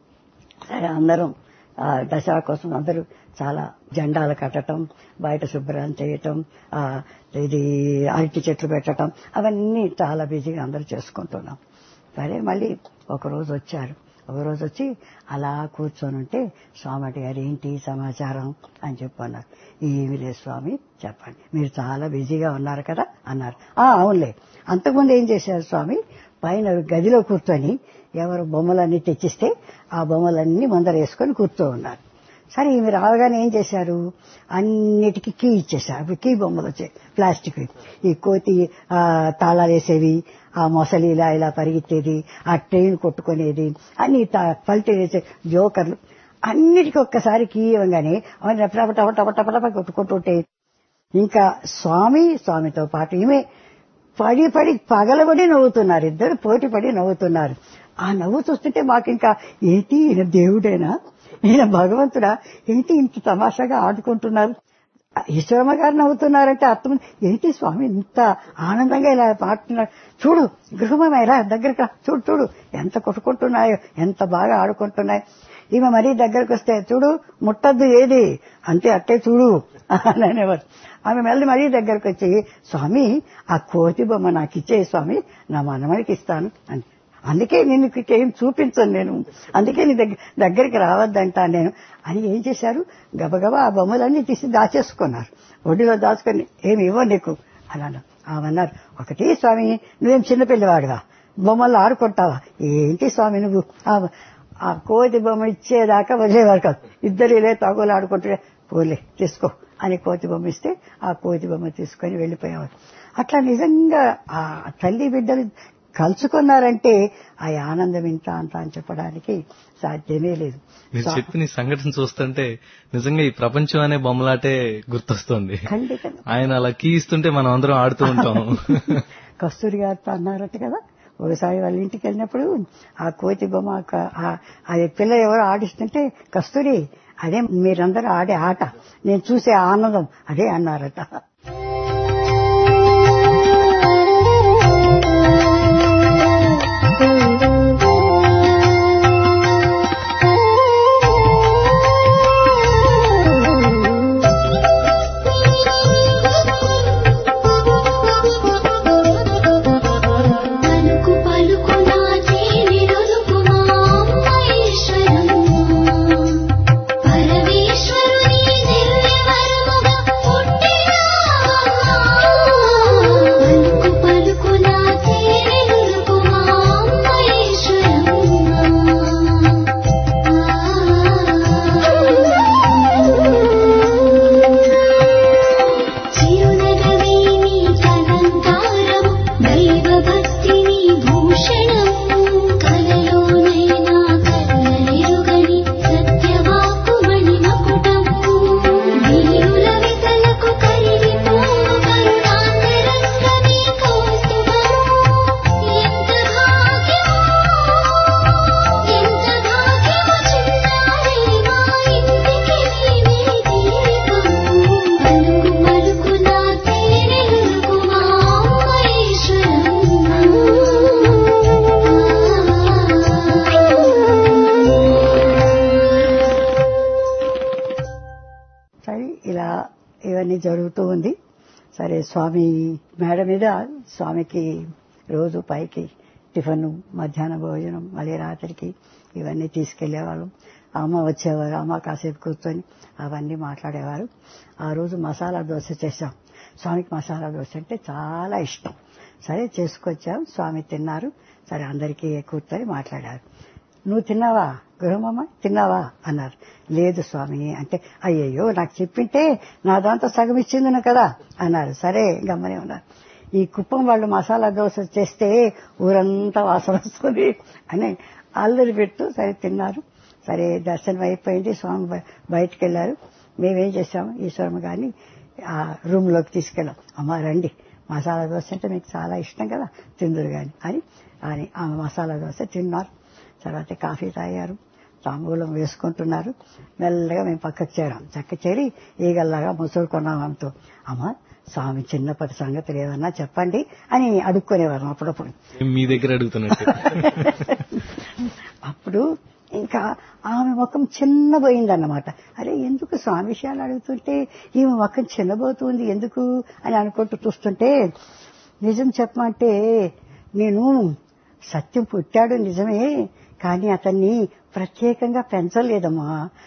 Speaker 7: సరే అందరం దసరా కోసం అందరూ చాలా జెండాలు కట్టడం, బయట శుభ్రం చేయటం, ఇది అరటి చెట్లు పెట్టడం, అవన్నీ చాలా బిజీగా అందరూ చేసుకుంటున్నాం. సరే మళ్ళీ ఒక రోజు వచ్చారు. ఒకరోజు వచ్చి అలా కూర్చొని ఉంటే స్వామి అడిగారు, ఏంటి సమాచారం అని చెప్పన్నారు. ఏమి లేదు స్వామి, చెప్పండి, మీరు చాలా బిజీగా ఉన్నారు కదా అన్నారు. ఆ అవునులే, అంతకుముందు ఏం చేశారు స్వామి, పైన గదిలో కూర్చొని ఎవరు బొమ్మలన్నీ తెచ్చిస్తే ఆ బొమ్మలన్నీ ముందర వేసుకొని కూర్చో ఉన్నారు. సరే ఈమె రాగానే ఏం చేశారు, అన్నిటికీ కీ ఇచ్చేశారు. అప్పుడు కీ బొమ్మలు వచ్చాయి, ప్లాస్టిక్, ఈ కోతి తాళాలు వేసేవి, ఆ మొసలి ఇలా ఇలా పరిగెత్తేది, ఆ ట్రైన్ కొట్టుకునేది, అన్ని పల్టీ వేసే జోకర్లు, అన్నిటికీ ఒక్కసారి కీ ఇవ్వగానే అవన్నీ టప టప టప టప టప కొట్టుకుంటుంటే ఇంకా స్వామి స్వామితో పాటు ఈమె పడి పడి పగలబడి నవ్వుతున్నారు. ఇద్దరు పోటీ పడి నవ్వుతున్నారు. ఆ నవ్వు చూస్తుంటే మాకు ఇంకా ఏంటి ఈయన దేవుడేనా, ఈయన భగవంతుడా, ఏంటి ఇంత తమాషాగా ఆడుకుంటున్నారు. ఈశ్వరమ్మ గారు నవ్వుతున్నారంటే అర్థం ఏంటి స్వామి ఇంత ఆనందంగా ఇలా పాడుతున్నారు, చూడు గృహమేమో ఇలా దగ్గరకు చూడు చూడు ఎంత కొట్టుకుంటున్నాయో, ఎంత బాగా ఆడుకుంటున్నాయి. ఈమె మరీ దగ్గరకు వస్తే చూడు ముట్టద్దు ఏది అంతే అట్టే చూడు అని అనేవారు. ఆమె మళ్ళీ మరీ దగ్గరకు వచ్చి స్వామి ఆ కోతి బొమ్మ నాకు ఇచ్చే స్వామి, నా మనమడికి ఇస్తాను అని. అందుకే నేను ఏం చూపించను, నేను అందుకే నీ దగ్గర దగ్గరికి రావద్దంటాను నేను అని. ఏం చేశారు, గబగబా ఆ బొమ్మలన్నీ తీసి దాచేసుకున్నారు, ఒడిలో దాచుకొని ఏమి ఇవ్వ నీకు అని అన్నారు. ఆమెన్నారు, ఒకటి స్వామి నువ్వేం చిన్నపిల్లవాడుగా బొమ్మల్లో ఆడుకుంటావా, ఏంటి స్వామి నువ్వు ఆ కోతి బొమ్మ ఇచ్చేదాకా వదిలేవారు కాదు, ఇద్దరు ఇలా తగులు ఆడుకుంటే పోలే తీసుకో అని కోతి బొమ్మ ఇస్తే ఆ కోతి బొమ్మ తీసుకొని వెళ్ళిపోయేవారు. అట్లా నిజంగా ఆ తల్లి బిడ్డలు కలుసుకున్నారంటే ఆ ఆనందం ఇంత అంత అని చెప్పడానికి సాధ్యమే లేదు.
Speaker 6: మీరు చెప్పిన సంఘటన చూస్తుంటే నిజంగా ఈ ప్రపంచం అనే బొమ్మలాటే గుర్తొస్తుంది. ఆయన అలా కీ ఇస్తుంటే మనం అందరం ఆడుతూ ఉంటాం.
Speaker 7: కస్తూరి గారితో అన్నారట కదా, ఒకసారి వాళ్ళ ఇంటికి వెళ్ళినప్పుడు ఆ కోతి బొమ్మ అది పిల్ల ఎవరో ఆడిస్తుంటే కస్తూరి అదే మీరందరూ ఆడే ఆట, నేను చూసే ఆనందం అదే అన్నారట. జరుగుతూ ఉంది. సరే స్వామి మేడ మీద స్వామికి రోజు పైకి టిఫన్, మధ్యాహ్న భోజనం, మళ్ళీ రాత్రికి ఇవన్నీ తీసుకెళ్లేవాళ్ళం. అమ్మ వచ్చేవారు, అమ్మ కాసేపు కూర్చొని అవన్నీ మాట్లాడేవారు. ఆ రోజు మసాలా దోశ చేశాం. స్వామికి మసాలా దోశ అంటే చాలా ఇష్టం. సరే చేసుకొచ్చాం, స్వామి తిన్నారు. సరే అందరికీ కూర్చొని మాట్లాడారు. నువ్వు తిన్నావా గృహమ్మ, తిన్నావా అన్నారు. లేదు స్వామి అంటే, అయ్యయ్యో నాకు చెప్పింటే నా దాంతో సగం ఇచ్చింది కదా అన్నారు. సరే గమ్మనే ఉన్నారు. ఈ కుప్పం వాళ్ళు మసాలా దోశ చేస్తే ఊరంతా వాసన వస్తుంది అని అల్లరి పెట్టు. సరే తిన్నారు. సరే దర్శనం అయిపోయింది, స్వామి బయటకు వెళ్లారు. మేమేం చేశాము, ఈశ్వరమ్మ గారిని ఆ రూమ్ లోకి తీసుకెళ్ళాం. అమ్మ రండి, మసాలా దోశ అంటే మీకు చాలా ఇష్టం కదా, తిందురు గాని అని అని ఆ మసాలా దోశ తిన్నారు. తర్వాత కాఫీ తాగారు, తాంబూలం వేసుకుంటున్నారు. మెల్లగా మేము పక్కకు చేరాం. చక్క చేరి ఈగల్లాగా ముసురుకున్నాం. అంటూ అమ్మ స్వామి చిన్నప్పటి సంగతులు ఏమన్నా చెప్పండి అని అడుక్కునేవారు అప్పుడప్పుడు.
Speaker 6: మీ దగ్గర అడుగుతున్నట్టు.
Speaker 7: అప్పుడు ఇంకా ఆమె ముఖం చిన్నబోయిందన్నమాట. అరే ఎందుకు స్వామి విషయాలు అడుగుతుంటే ఈమె ముఖం చిన్నబోతుంది ఎందుకు అని అనుకుంటూ చూస్తుంటే, నిజం చెప్పమంటే నేను సత్యం పుట్టాడు నిజమే, కానీ అతన్ని ప్రత్యేకంగా పెంచలేదమ్మా.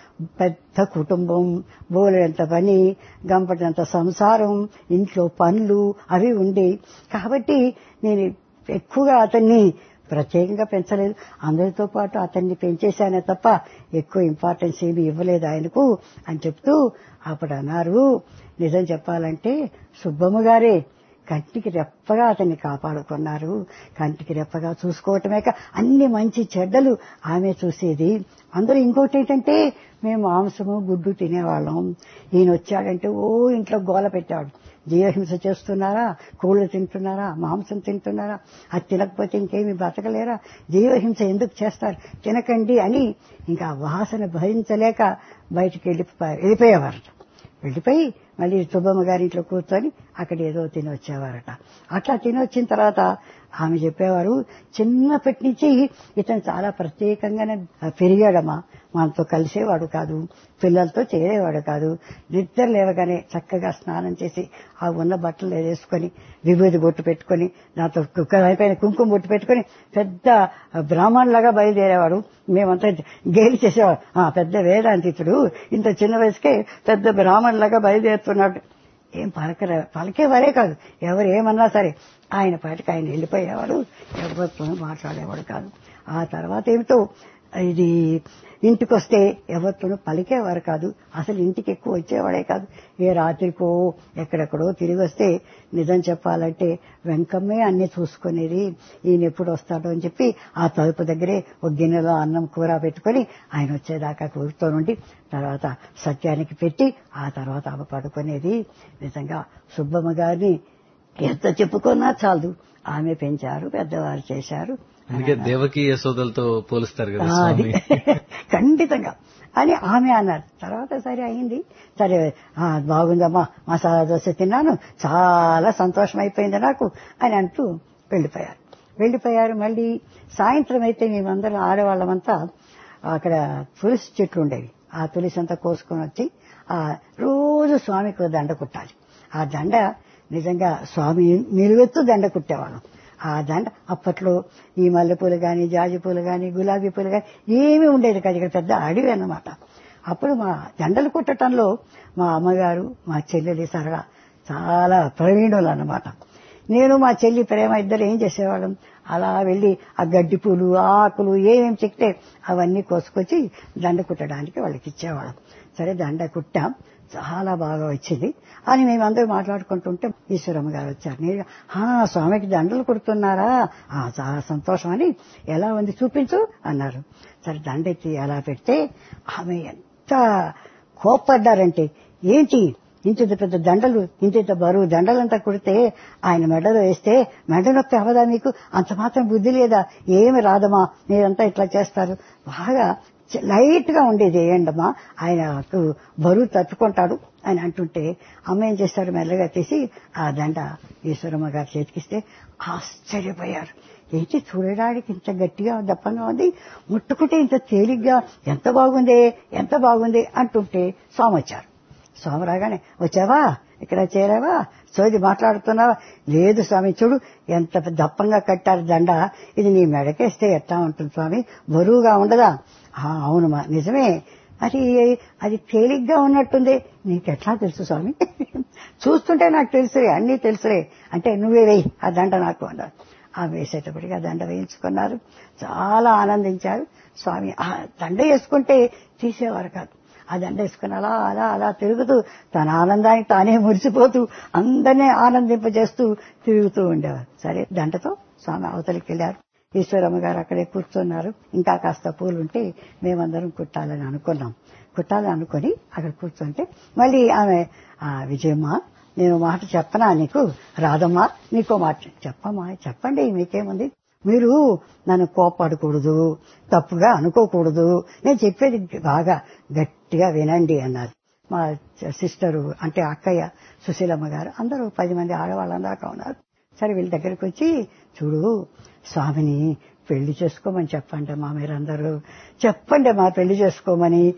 Speaker 7: పెద్ద కుటుంబం, బోలెడంత పని, గంపటంత సంసారం, ఇంట్లో పనులు అవి ఉండి, కాబట్టి నేను ఎక్కువగా అతన్ని ప్రత్యేకంగా పెంచలేదు. అందరితో పాటు అతన్ని పెంచేశానే తప్ప ఎక్కువ ఇంపార్టెన్స్ ఏమి ఇవ్వలేదు ఆయనకు అని చెప్తూ అప్పుడు అన్నారు, నిజం చెప్పాలంటే సుబ్బమ్మ గారే కంటికి రెప్పగా అతన్ని కాపాడుకున్నారు. కంటికి రెప్పగా చూసుకోవటమే అన్ని మంచి చెడ్డలు ఆమె చూసేది. అందరూ ఇంకోటి ఏంటంటే మేము మాంసము గుడ్డు తినేవాళ్ళం, ఈయన వచ్చాడంటే ఓ ఇంట్లో గోల పెట్టాడు. జీవహింస చేస్తున్నారా, కోళ్ళు తింటున్నారా, మాంసం తింటున్నారా, అది తినకపోతే ఇంకేమి బతకలేరా, జీవహింస ఎందుకు చేస్తారు, తినకండి అని ఇంకా వాసన భరించలేక బయటికి వెళ్ళి వెళ్ళిపోయేవారట. వెళ్ళిపోయి మళ్ళీ సుబ్బమ్మ గారింట్లో కూర్చొని అక్కడ ఏదో తిని వచ్చేవారట. అట్లా తినొచ్చిన తర్వాత ఆమె చెప్పేవారు, చిన్నప్పటి నుంచి ఇతను చాలా ప్రత్యేకంగానే పెరిగాడమ్మా, మనతో కలిసేవాడు కాదు, పిల్లలతో చేరేవాడు కాదు. నిద్ర లేవగానే చక్కగా స్నానం చేసి ఆ ఉన్న బట్టలు వేసుకొని విభూది బొట్టు పెట్టుకుని దాంతో అయిపోయిన కుంకుమ బొట్టు పెట్టుకుని పెద్ద బ్రాహ్మణులాగా బయలుదేరేవాడు. మేమంతా గేలి చేసేవాడు, ఆ పెద్ద వేదాంతితుడు ఇంత చిన్న వయసుకే పెద్ద బ్రాహ్మణులాగా బయలుదేరుతున్నాడు. ఏం పలకరే పలికేవారే కాదు, ఎవరు ఏమన్నా సరే ఆయన పాటికి ఆయన వెళ్ళిపోయేవాడు, ఎవరితో మాట్లాడేవాడు కాదు. ఆ తర్వాత ఏమిటో ఇది ఇంటికి వస్తే ఎవరితోనూ పలికేవారు కాదు, అసలు ఇంటికి ఎక్కువ వచ్చేవాడే కాదు. ఏ రాత్రికో ఎక్కడెక్కడో తిరిగి వస్తే నిజం చెప్పాలంటే వెంకమ్మే అన్ని చూసుకునేది. ఈయన ఎప్పుడు వస్తాడో అని చెప్పి ఆ తలుపు దగ్గరే ఒక గిన్నెలో అన్నం కూర పెట్టుకుని ఆయన వచ్చేదాకా కూర్చొని తర్వాత సత్యానికి పెట్టి ఆ తర్వాత ఆమె పడుకునేది. నిజంగా సుబ్బమ్మ గారిని ఎంత చెప్పుకున్నా చాలు, ఆమె పెంచారు, పెద్దవారు చేశారు.
Speaker 6: అందుకే దేవకి యశోదలతో పోలుస్తారు కదా
Speaker 7: అది ఖండితంగా అని ఆమె అన్నారు. తర్వాత సరే అయింది, సరే బాగుందమ్మా, మసాలా దోశ తిన్నాను, చాలా సంతోషం అయిపోయింది నాకు అని అంటూ వెళ్లిపోయారు. వెళ్లిపోయారు మళ్ళీ సాయంత్రం అయితే మేమందరం ఆడవాళ్ళమంతా అక్కడ తులసి చెట్లు ఉండేవి, ఆ తులసి అంతా కోసుకొని వచ్చి ఆ రోజు స్వామికి దండ కుట్టాలి. ఆ దండ నిజంగా స్వామి నిలువెత్తు దండ కుట్టేవాళ్ళం. ఆ దండ అప్పట్లో ఈ మల్లెపూలు గాని, జాజి పూలు గాని, గులాబీ పూలు గాని ఏమీ ఉండేది కాదు, ఇక్కడ పెద్ద అడవి అన్నమాట. అప్పుడు మా దండలు కుట్టడంలో మా అమ్మగారు, మా చెల్లెలి సరళ చాలా ప్రవీణులు అన్నమాట. నేను మా చెల్లి ప్రేమ ఇద్దరు ఏం చేసేవాళ్ళం, అలా వెళ్లి ఆ గడ్డి పూలు, ఆకులు ఏమేమి చెక్కితే అవన్నీ కోసుకొచ్చి దండ కుట్టడానికి వాళ్ళకి ఇచ్చేవాళ్ళం. సరే దండ కుట్టాం, చాలా బాగా వచ్చింది అని మేమందరూ మాట్లాడుకుంటుంటే ఈశ్వరమ్మ గారు వచ్చారు. నేను స్వామికి దండలు కుడుతున్నారా, చాలా సంతోషం అని, ఎలా ఉంది చూపించు అన్నారు. సరే దండ ఎత్తి అలా పెడితే ఆమె ఎంత కోప్పడ్డారంటే, ఏంటి ఇంత పెద్ద దండలు, ఇంత బరువు దండలంతా కుడితే ఆయన మెడలో వేస్తే మెడ నొప్పి అవదా మీకు, అంత మాత్రం బుద్ధి లేదా, ఏమి రాదమ్మా, మీరంతా ఇట్లా చేస్తారు, బాగా లైట్ గా ఉండేది వేయండమ్మా, ఆయనకు బరువు తట్టుకుంటాడు అని అంటుంటే అమ్మ ఏం చేస్తారు, మెల్లగా తీసి ఆ దండ ఈశ్వరమ్మ గారు చేతికిస్తే ఆశ్చర్యపోయారు. ఏంటి చూడడానికి ఇంత గట్టిగా దప్పంగా ఉంది, ముట్టుకుంటే ఇంత తేలిగ్గా, ఎంత బాగుంది ఎంత బాగుంది అంటుంటే స్వామి వచ్చారు. స్వామి రాగానే, వచ్చావా, ఇక్కడ చేరావా, సోది మాట్లాడుతున్నావా, లేదు స్వామి చూడు ఎంత దప్పంగా కట్టారు దండ, ఇది నీ మెడకేస్తే ఎట్లా ఉంటుంది స్వామి, బరువుగా ఉండదా, అవునమ్మా నిజమే, అది అది తేలిగ్గా ఉన్నట్టుంది, నీకెట్లా తెలుసు స్వామి, చూస్తుంటే నాకు తెలుసులే, అన్నీ తెలుసులే అంటే నువ్వే వేయి ఆ దండ నాకు అన్నారు. ఆ వేసేటప్పటికి ఆ దండ వేయించుకున్నారు, చాలా ఆనందించారు. స్వామి ఆ దండ వేసుకుంటే తీసేవారు కాదు, ఆ దండ వేసుకుని అలా అలా అలా తిరుగుతూ తన ఆనందానికి తానే మురిసిపోతూ అందరినీ ఆనందింపజేస్తూ తిరుగుతూ ఉండేవారు. సరే దండతో స్వామి అవతలికి వెళ్లారు. ఈశ్వరమ్మ గారు అక్కడే కూర్చున్నారు. ఇంకా కాస్త పూలుంటే మేమందరం కుట్టాలని అనుకున్నాం. కుట్టాలని అనుకుని అక్కడ కూర్చుంటే మళ్ళీ ఆమె, విజయమ్మ నేను మాట చెప్పనా నీకు, రాదమ్మా నీకో మాట చెప్పమ్మా, చెప్పండి మీకేముంది, మీరు నన్ను కోపడకూడదు, తప్పుగా అనుకోకూడదు, నేను చెప్పేది బాగా గట్టిగా వినండి అన్నారు. మా సిస్టరు అంటే అక్కయ్య సుశీలమ్మ గారు అందరూ పది మంది ఆడవాళ్ళందాకా ఉన్నారు. సరే వీళ్ళ దగ్గరికి వచ్చి, చూడు స్వామిని పెళ్లి చేసుకోమని చెప్పండి మా, మీరందరూ చెప్పండి మా పెళ్లి చేసుకోమని.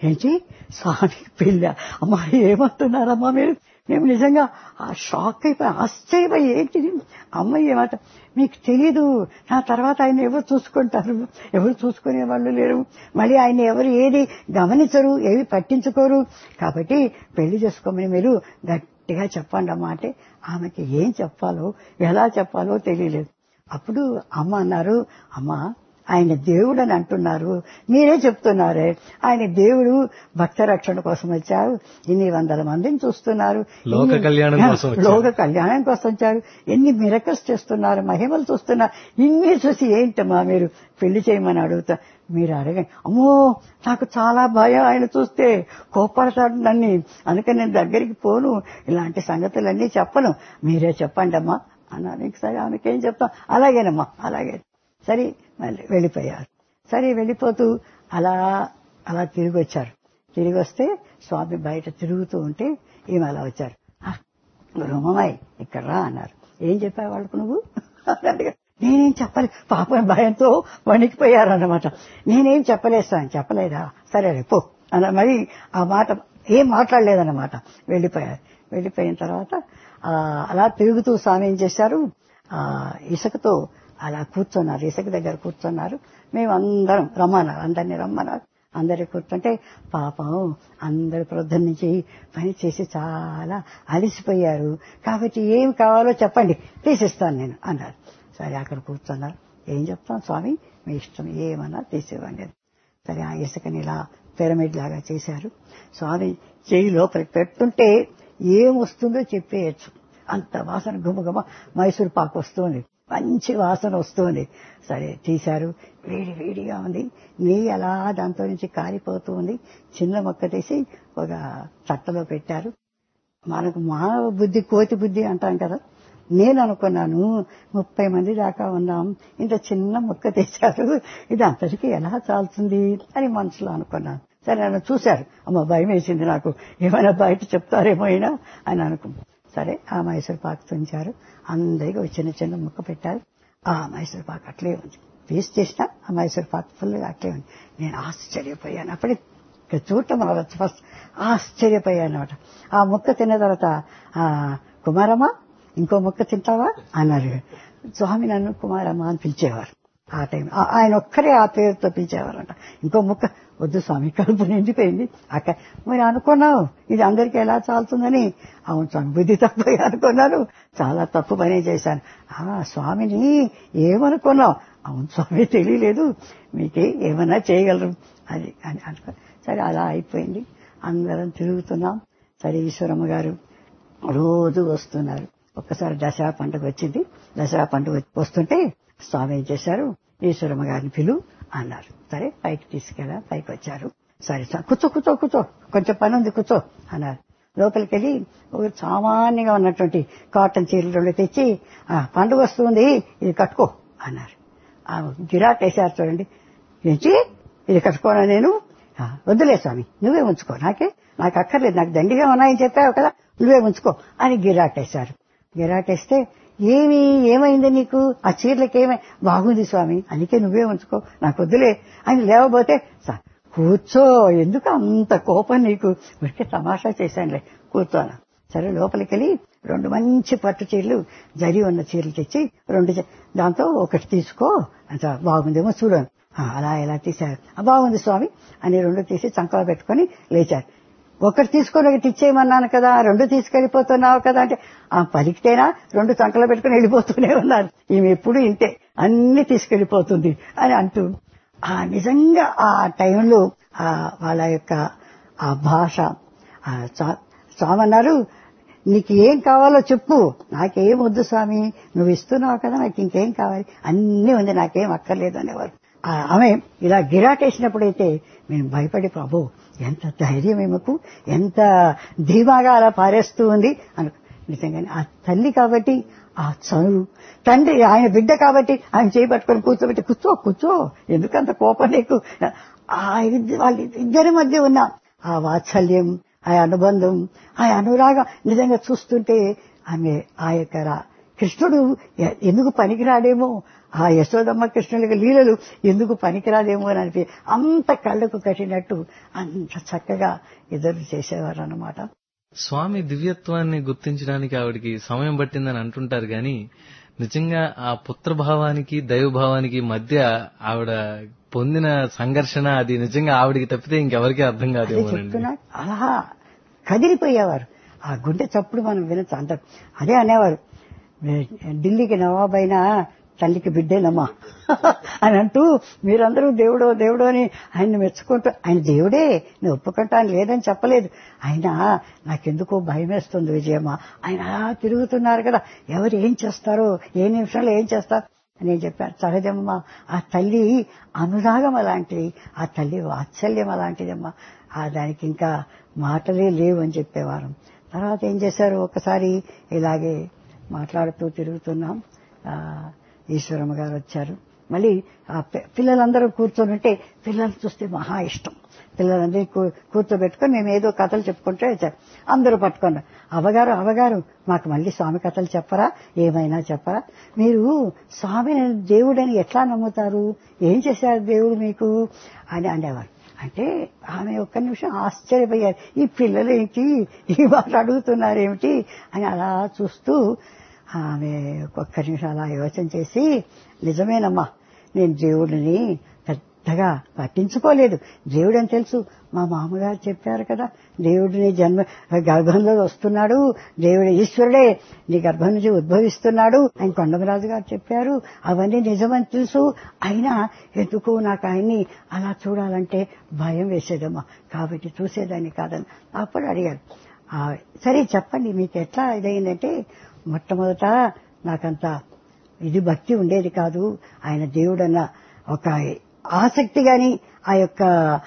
Speaker 7: ఏంటి స్వామి పెళ్ళ అమ్మా ఏమంటున్నారమ్మా మీరు? మేము నిజంగా ఆ షాక్ అయిపోయి ఆశ్చర్యపోయి ఏంటి అమ్మాయి ఏమాట మీకు తెలీదు, నా తర్వాత ఆయన ఎవరు చూసుకుంటారు, ఎవరు చూసుకునే వాళ్ళు లేరు, మళ్ళీ ఆయన ఎవరు ఏది గమనించరు, ఏవి పట్టించుకోరు, కాబట్టి పెళ్లి చేసుకోమని మీరు గట్టిగా చెప్పండి అమ్మా అంటే ఆమెకి ఏం చెప్పాలో ఎలా చెప్పాలో తెలియలేదు. అప్పుడు అమ్మ అన్నారు, అమ్మా ఆయన దేవుడు అని అంటున్నారు, మీరే చెప్తున్నారే ఆయన దేవుడు, భక్త రక్షణ కోసం వచ్చారు, ఇన్ని వందల మందిని చూస్తున్నారు,
Speaker 6: లోక కళ్యాణం కోసం వచ్చారు.
Speaker 7: లోక కళ్యాణం కోసం వచ్చారు, ఎన్ని మిరకల్స్ చేస్తున్నారు, మహిమలు చూస్తున్నారు, ఇన్ని చూసి ఏంటమ్మా మీరు పెళ్లి చేయమని అడుగుతా, మీరు అడగండి. అమ్మో నాకు చాలా భయం, ఆయన చూస్తే కోపడతాడు నన్ను, అందుకని నేను దగ్గరికి పోను, ఇలాంటి సంగతులన్నీ చెప్పను, మీరే చెప్పండి అమ్మా అన్నాను. ఇంక సరే ఆమెకేం చెప్తాం, అలాగేనమ్మా అలాగే సరే మళ్ళీ వెళ్ళిపోయారు. సరే వెళ్ళిపోతూ అలా అలా తిరిగి వచ్చారు. తిరిగి వస్తే స్వామి బయట తిరుగుతూ ఉంటే ఈమె అలా వచ్చారు. రమమాయి ఇక్కడ రా అన్నారు. ఏం చెప్పావు వాళ్ళకు నువ్వు అన్నట్టుగా. నేనేం చెప్పలే, పాపం భయంతో వణికిపోయారన్నమాట. నేనేం చెప్పలేదు సార్, చెప్పలేదా, సరే రేపు అన్న మరి ఆ మాట ఏం మాట్లాడలేదన్నమాట. వెళ్ళిపోయారు. వెళ్ళిపోయిన తర్వాత అలా తిరుగుతూ స్వామి ఏం చేశారు, ఆ ఇసుకతో అలా కూర్చున్నారు, ఇసుక దగ్గర కూర్చున్నారు. మేము అందరం రమ్మన్నారు, అందరినీ రమ్మన్నారు. అందరి కూర్చుంటే పాపం అందరి ప్రొద్దున నుంచి పని చేసి చాలా అలిసిపోయారు, కాబట్టి ఏం కావాలో చెప్పండి తీసిస్తాను నేను అన్నారు. సరే అక్కడ కూర్చున్నారు. ఏం చెప్తాం స్వామి మీ ఇష్టం, ఏమన్నా తీసివ్వండి. సరే ఆ ఇసుకని ఇలా పిరమిడ్ లాగా చేశారు. స్వామి చేయి లోపలికి పెట్టుంటే ఏం వస్తుందో చెప్పేయచ్చు, అంత వాసన గుమగుమ మైసూర్ పాకు వస్తుంది, మంచి వాసన వస్తుంది. సరే తీశారు, వేడి వేడిగా ఉంది, నెయ్యి అలా దాంతో నుంచి కారిపోతూ ఉంది. చిన్న మొక్క తీసి ఒక చట్టలో పెట్టారు. మనకు మా బుద్ధి కోతి బుద్ధి అంటాం కదా, నేను అనుకున్నాను ముప్పై మంది దాకా ఉన్నాం, ఇంత చిన్న మొక్క తెచ్చారు, ఇది అంతటికి ఎలా చాలుతుంది అని మనసులో అనుకున్నాను. సరే నన్ను చూశారు, అమ్మ భయం వేసింది నాకు, ఏమైనా బయట చెప్తారేమో అయినా అని అనుకున్నాను. సరే ఆ మైసూర్ పాకు తుంచారు, అందరికీ చిన్న చిన్న ముక్క పెట్టారు. ఆ మైసూర్ పాకు అట్లే ఉంది, పీస్ చేసినా ఆ మైసూర్ పాకు ఫుల్గా అట్లే ఉంది. నేను ఆశ్చర్యపోయాను. అప్పటికి చూడటం రావచ్చు, ఫస్ట్ ఆశ్చర్యపోయాను అనమాట. ఆ ముక్క తిన్న తర్వాత ఆ కుమారమ్మ ఇంకో ముక్క తింటావా అన్నారు. స్వామి నన్ను కుమారమ్మ అని పిలిచేవారు ఆ టైం, ఆయన ఒక్కరే ఆ పేరుతో పిలిచేవారంట. ఇంకో ముక్క వద్దు స్వామి కడుపు నిండిపోయింది అక్క, మరి అనుకున్నావు ఇది అందరికీ ఎలా చాలుతుందని. అవును స్వామి బుద్ధి తప్పు అనుకున్నాను, చాలా తప్పు పనే చేశాను. ఆ స్వామిని ఏమనుకున్నావు? అవును స్వామి తెలియలేదు, మీకే ఏమన్నా చేయగలరు అది అని అనుకో. సరే అలా అయిపోయింది, అందరం తిరుగుతున్నాం. సరే ఈశ్వరమ్మ గారు రోజు వస్తున్నారు. ఒక్కసారి దసరా పండుగ వచ్చింది, దసరా పండుగ వస్తుంటే స్వామి ఏం చేశారు, ఈశ్వరమ్మ గారిని పిలు అన్నారు. సరే పైకి తీసుకెళ్ళా, పైకి వచ్చారు. సరే కూర్చో కూర్చో కూర్చో కొంచెం పని ఉంది కూర్చో అన్నారు. లోపలికి వెళ్ళి ఒక సామాన్యంగా ఉన్నటువంటి కాటన్ చీరలు రెండు తెచ్చి పండుగ వస్తుంది ఇది కట్టుకో అన్నారు. ఆ గిరాక్ వేసారు చూడండి. ఏంటి ఇది కట్టుకోనా నేను? వద్దులే స్వామి నువ్వే ఉంచుకో, నాకే నాకు అక్కర్లేదు, నాకు దండిగా ఉన్నాయని చెప్పావు కదా, నువ్వే ఉంచుకో అని గిరాటేశారు. గిరాటేస్తే ఏమి ఏమైంది నీకు, ఆ చీరలకేమై? బాగుంది స్వామి అందుకే నువ్వే ఉంచుకో, నాకు వద్దులే అని లేవబోతే కూర్చో, ఎందుకు అంత కోపం నీకు, ఉడికే తమాషా చేశానులే కూర్చోనా. సరే లోపలికి వెళ్ళి రెండు మంచి పట్టు చీరలు జరి ఉన్న చీరలు తెచ్చి రెండు దాంతో ఒకటి తీసుకో అంత బాగుందేమో చూడను. అలా ఎలా తీశారు, బాగుంది స్వామి అని రెండు తీసి చంకలో పెట్టుకుని లేచారు. ఒకటి తీసుకొని ఒకటి ఇచ్చేయమన్నాను కదా, రెండు తీసుకెళ్లిపోతున్నావు కదా అంటే ఆ పలికితేనా రెండు చంకలో పెట్టుకుని వెళ్ళిపోతూనే ఉన్నారు. ఈమె ఎప్పుడు ఇంతే అన్ని తీసుకెళ్లిపోతుంది అని అంటూ ఆ నిజంగా ఆ టైంలో ఆ వాళ్ళ యొక్క ఆ భాష స్వామి అన్నారు, నీకు ఏం కావాలో చెప్పు, నాకేం వద్దు స్వామి, నువ్వు ఇస్తున్నావు కదా నాకు ఇంకేం కావాలి, అన్నీ ఉంది నాకేం అక్కర్లేదు అనేవారు. ఆమె ఇలా గిరాటేసినప్పుడైతే మేము భయపడి ప్రభు ఎంత ధైర్యం ఏమకు, ఎంత ధీమాగా అలా పారేస్తూ ఉంది అను. నిజంగానే ఆ తల్లి కాబట్టి ఆ చదువు, తండ్రి ఆయన బిడ్డ కాబట్టి ఆయన చేపట్టుకొని కూర్చోబెట్టి కూర్చో కూర్చో ఎందుకంత కోపం నీకు, ఆ వాళ్ళ ఇద్దరి మధ్య ఉన్న ఆ వాత్సల్యం, ఆ అనుబంధం, ఆ అనురాగం నిజంగా చూస్తుంటే ఆమె ఆ యొక్క కృష్ణుడు ఎ- ఎందుకు పనికిరాడేమో, ఆ యశోదమ్మ కృష్ణుడికి లీలలు ఎందుకు పనికిరాదేమో అని అనిపి అంత కళ్ళకు కట్టినట్టు అంత చక్కగా ఇద్దరు చేసేవారు అన్నమాట.
Speaker 6: స్వామి దివ్యత్వాన్ని గుర్తించడానికి ఆవిడికి సమయం పట్టిందని అంటుంటారు గాని నిజంగా ఆ పుత్రభావానికి దైవభావానికి మధ్య ఆవిడ పొందిన సంఘర్షణ అది నిజంగా ఆవిడికి తప్పితే ఇంకెవరికీ అర్థం
Speaker 7: అదే
Speaker 6: కాదేమోనండి.
Speaker 7: చెప్తున్నా, అలా కదిలిపోయేవారు. ఆ గుండె చప్పుడు మనం వినచ్చు అంటారు. అదే అనేవారు, ఢిల్లీకి నవాబైనా తల్లికి బిడ్డేనమ్మా అని అంటూ మీరందరూ దేవుడో దేవుడో అని ఆయన్ని మెచ్చుకుంటూ, ఆయన దేవుడే నేను ఒప్పుకుంటాను లేదని చెప్పలేదు. ఆయన నాకెందుకో భయం వేస్తుంది విజయమ్మ, ఆయన అలా తిరుగుతున్నారు కదా, ఎవరు ఏం చేస్తారో ఏ నిమిషంలో ఏం చేస్తారు అని నేను చెప్పాను. సహజమ్మా, ఆ తల్లి అనురాగం అలాంటిది, ఆ తల్లి వాత్సల్యం అలాంటిదమ్మా, ఆ దానికి ఇంకా మాటలే లేవు అని చెప్పేవారు. తర్వాత ఏం చేశారు, ఒకసారి ఇలాగే మాట్లాడుతూ తిరుగుతున్నాం, ఆ ఈశ్వరమ్మ గారు వచ్చారు. మళ్ళీ ఆ పి- పిల్లలందరూ కూర్చొని పిల్లలు చూస్తే మహా ఇష్టం. పిల్లలందరూ కూ- కూర్చోబెట్టుకొని మేము ఏదో కథలు చెప్పుకుంటే వచ్చారు. అందరూ పట్టుకున్నారు, అవగారు అవగారు మాకు మళ్ళీ స్వామి కథలు చెప్పరా, ఏమైనా చెప్పరా, మీరు స్వామిని దేవుడని ఎట్లా నమ్ముతారు, ఏం చేశారు దేవుడు మీకు అని అనేవారు. అంటే ఆమె ఒక్క నిమిషం ఆశ్చర్యపోయారు, ఈ పిల్లలు ఏంటి ఈ మాట అడుగుతున్నారేమిటి అని అలా చూస్తూ ఆమె ఒక్క నిమిషం అలా యోచన చేసి, నిజమేనమ్మా నేను దేవుడిని పెద్దగా పట్టించుకోలేదు, దేవుడని తెలుసు, మా మామగారు చెప్పారు కదా దేవుడిని జన్మ గర్భంలో వస్తున్నాడు, దేవుడు ఈశ్వరుడే నీ గర్భం నుంచి ఉద్భవిస్తున్నాడు అని కొండమరాజు గారు చెప్పారు, అవన్నీ నిజమని తెలుసు. అయినా ఎందుకు నాకు ఆయన్ని అలా చూడాలంటే భయం వేసేదమ్మా, కాబట్టి చూసేదాన్ని కాదని. అప్పుడు అడిగారు, "ఆ, సరే చెప్పండి మీకు ఎట్లా ఇదైందంటే, మొట్టమొదట నాకంత ఇది భక్తి ఉండేది కాదు, ఆయన దేవుడన్న ఒక ఆసక్తి గాని ఆ యొక్క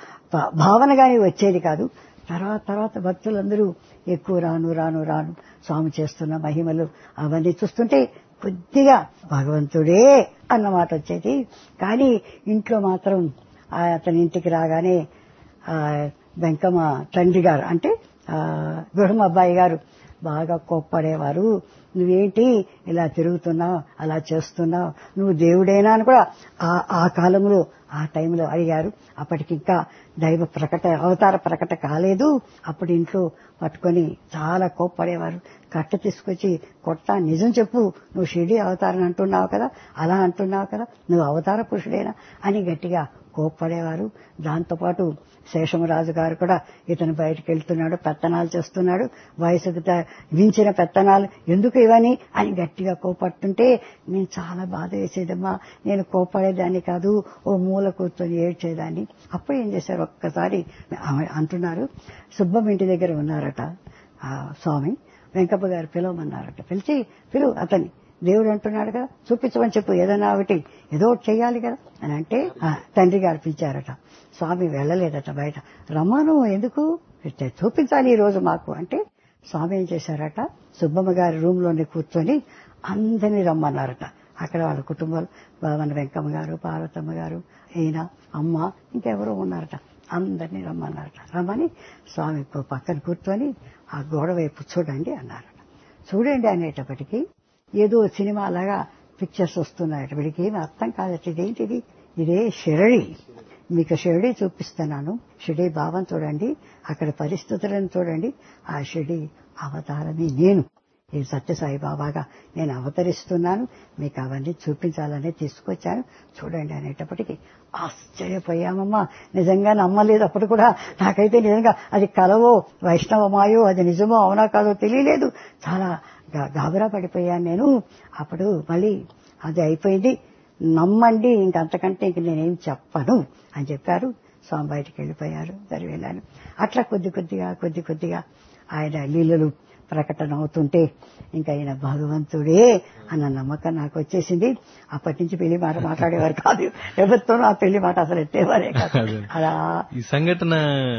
Speaker 7: ప- భావన గాని వచ్చేది కాదు. తర్వాత తర్వాత భక్తులందరూ ఎక్కువ రాను రాను రాను స్వామి చేస్తున్న మహిమలు అవన్నీ చూస్తుంటే కొద్దిగా భగవంతుడే అన్నమాట వచ్చేది. కానీ ఇంట్లో మాత్రం ఆ అతని ఇంటికి రాగానే ఆ వెంకమ్మ తండ్రి గారు అంటే ఆ గృహం అబ్బాయి గారు బాగా కోప్పడేవారు. నువ్వేంటి ఇలా తిరుగుతున్నావు, అలా చేస్తున్నావు, నువ్వు దేవుడేనా అని కూడా ఆ ఆ కాలంలో ఆ టైంలో అడిగారు. అప్పటికింకా దైవ ప్రకట అవతార ప్రకట కాలేదు. అప్పుడు ఇంట్లో పట్టుకొని చాలా కోప్పడేవారు. కట్ట తీసుకొచ్చి కొట్ట, నిజం చెప్పు, నువ్వు షిరిడి అవతారం అంటున్నావు కదా, అలా అంటున్నావు కదా, నువ్వు అవతార పురుషుడేనా అని గట్టిగా కోప్పడేవారు. దాంతోపాటు శేషమరాజు గారు కూడా ఇతను బయటకు వెళ్తున్నాడు, పెత్తనాలు చేస్తున్నాడు, వయసుకు త- మించిన పెత్తనాలు ఎందుకు ఇవని అని గట్టిగా కోపడుతుంటే నేను చాలా బాధ వేసేదమ్మా, నేను కోపడేదాన్ని కాదు, ఓ మూల కూర్చొని ఏడ్చేదాన్ని. అప్పుడు ఏం చేశారు, ఒక్కసారి ఆమె అంటున్నారు, సుబ్బమ్మ ఇంటి దగ్గర ఉన్నారట ఆ స్వామి, వెంకప్ప గారు పిలవమన్నారట. పిలిచి పిలువు అతన్ని, దేవుడు అంటున్నాడు కదా, చూపించమని చెప్పు, ఏదైనా ఒకటి ఏదో ఒకటి చెయ్యాలి కదా అని అంటే ఆ తండ్రి గారు పిలిచారట. స్వామి వెళ్ళలేదట బయట. రమ్మను, ఎందుకు చూపించాలి ఈ రోజు మాకు అంటే స్వామి ఏం చేశారట, సుబ్బమ్మ గారి రూమ్ లోనే కూర్చొని అందరినీ రమ్మన్నారట. అక్కడ వాళ్ళ కుటుంబాలు మన వెంకమ్మ గారు, పార్వతమ్మ గారు, ఈయన, అమ్మ, ఇంకెవరో ఉన్నారట. అందరినీ రమ్మన్నారట. రమ్మని స్వామి పక్కన కూర్చొని ఆ గోడ వైపు చూడండి అన్నారట. చూడండి అనేటప్పటికీ ఏదో సినిమా లాగా పిక్చర్స్ వస్తున్నాయట. వీడికి ఏమి అర్థం కాదట, ఇదేంటిది, ఇదే షిరిడి, మీకు షిరిడి చూపిస్తున్నాను, షిరిడి భావం చూడండి, అక్కడ పరిస్థితులను చూడండి, ఆ షిరిడి అవతారమే నేను, ఈ సత్యసాయి బాబాగా నేను అవతరిస్తున్నాను, మీకు అవన్నీ చూపించాలని తీసుకొచ్చాను చూడండి అనేటప్పటికీ ఆశ్చర్యపోయామమ్మా. నిజంగా నమ్మలేదు అప్పుడు కూడా. నాకైతే నిజంగా అది కలవో వైష్ణవమాయో అది నిజమో అవునా కాదో తెలియలేదు. చాలా గాబరా పడిపోయాను నేను. అప్పుడు మళ్ళీ అది అయిపోయింది, నమ్మండి, ఇంకంతకంటే ఇంక నేనేం చెప్పను అని చెప్పారు. స్వామి బయటికి వెళ్ళిపోయారు. సరి వెళ్ళాను. అట్లా కొద్ది కొద్దిగా కొద్ది కొద్దిగా ఆయన లీలలు ప్రకటన అవుతుంటే ఇంకా ఆయన భగవంతుడే అన్న నమ్మకం నాకు వచ్చేసింది. అప్పటి నుంచి పెళ్లి మాట మాట్లాడేవారు కాదు, ఎవరితోనూ ఆ పెళ్లి మాట అసలు ఎత్తేవారే కాదు. అలా
Speaker 6: ఈ సంఘటన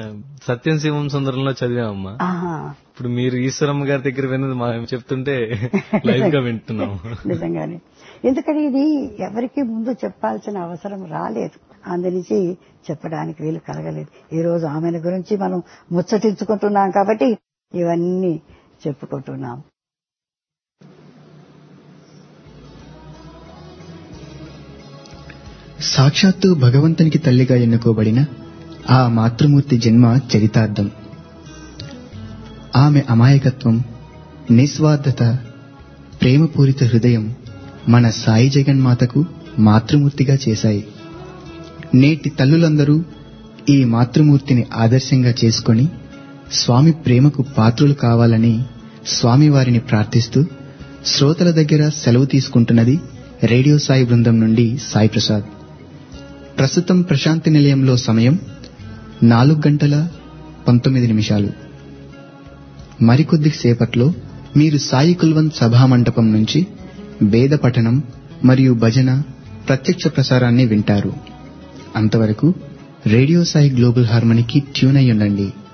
Speaker 6: సత్యం శివం సుందరంలో చదివామమ్మా. ఇప్పుడు మీరు ఈశ్వరమ్మ గారి దగ్గర విన్నది మా చెప్తుంటే లైవ్ గా వింటున్నాం.
Speaker 7: నిజంగానే, ఎందుకంటే ఇది ఎవరికి ముందు చెప్పాల్సిన అవసరం రాలేదు, అందునుంచి చెప్పడానికి వీలు కలగలేదు. ఈ రోజు ఆమెను గురించి మనం ముచ్చటించుకుంటున్నాం కాబట్టి ఇవన్నీ చెప్పుకుంటున్నాం.
Speaker 1: సాక్షాత్తు భగవంతునికి తల్లిగా ఎన్నుకోబడిన ఆ మాతృమూర్తి జన్మ చరితార్థం. ఆమె అమాయకత్వం, నిస్వార్థత, ప్రేమపూరిత హృదయం మన సాయి జగన్మాతకు మాతృమూర్తిగా చేశాయి. నేటి తల్లులందరూ ఈ మాతృమూర్తిని ఆదర్శంగా చేసుకొని స్వామి ప్రేమకు పాత్రులు కావాలని స్వామివారిని ప్రార్థిస్తూ శ్రోతల దగ్గర సెలవు తీసుకుంటున్నది రేడియో సాయి బృందం నుండి సాయి ప్రసాద్. ప్రస్తుతం ప్రశాంతి నిలయంలో సమయం నాలుగు గంటల పంతొమ్మిది నిమిషాలు. మరికొద్ది సేపట్లో మీరు సాయి కుల్వంత్ సభామండపం నుంచి వేద పఠనం మరియు భజన ప్రత్యక్ష ప్రసారాన్ని వింటారు. అంతవరకు రేడియో సాయి గ్లోబల్ హార్మనీకి ట్యూన్ అయి ఉండండి.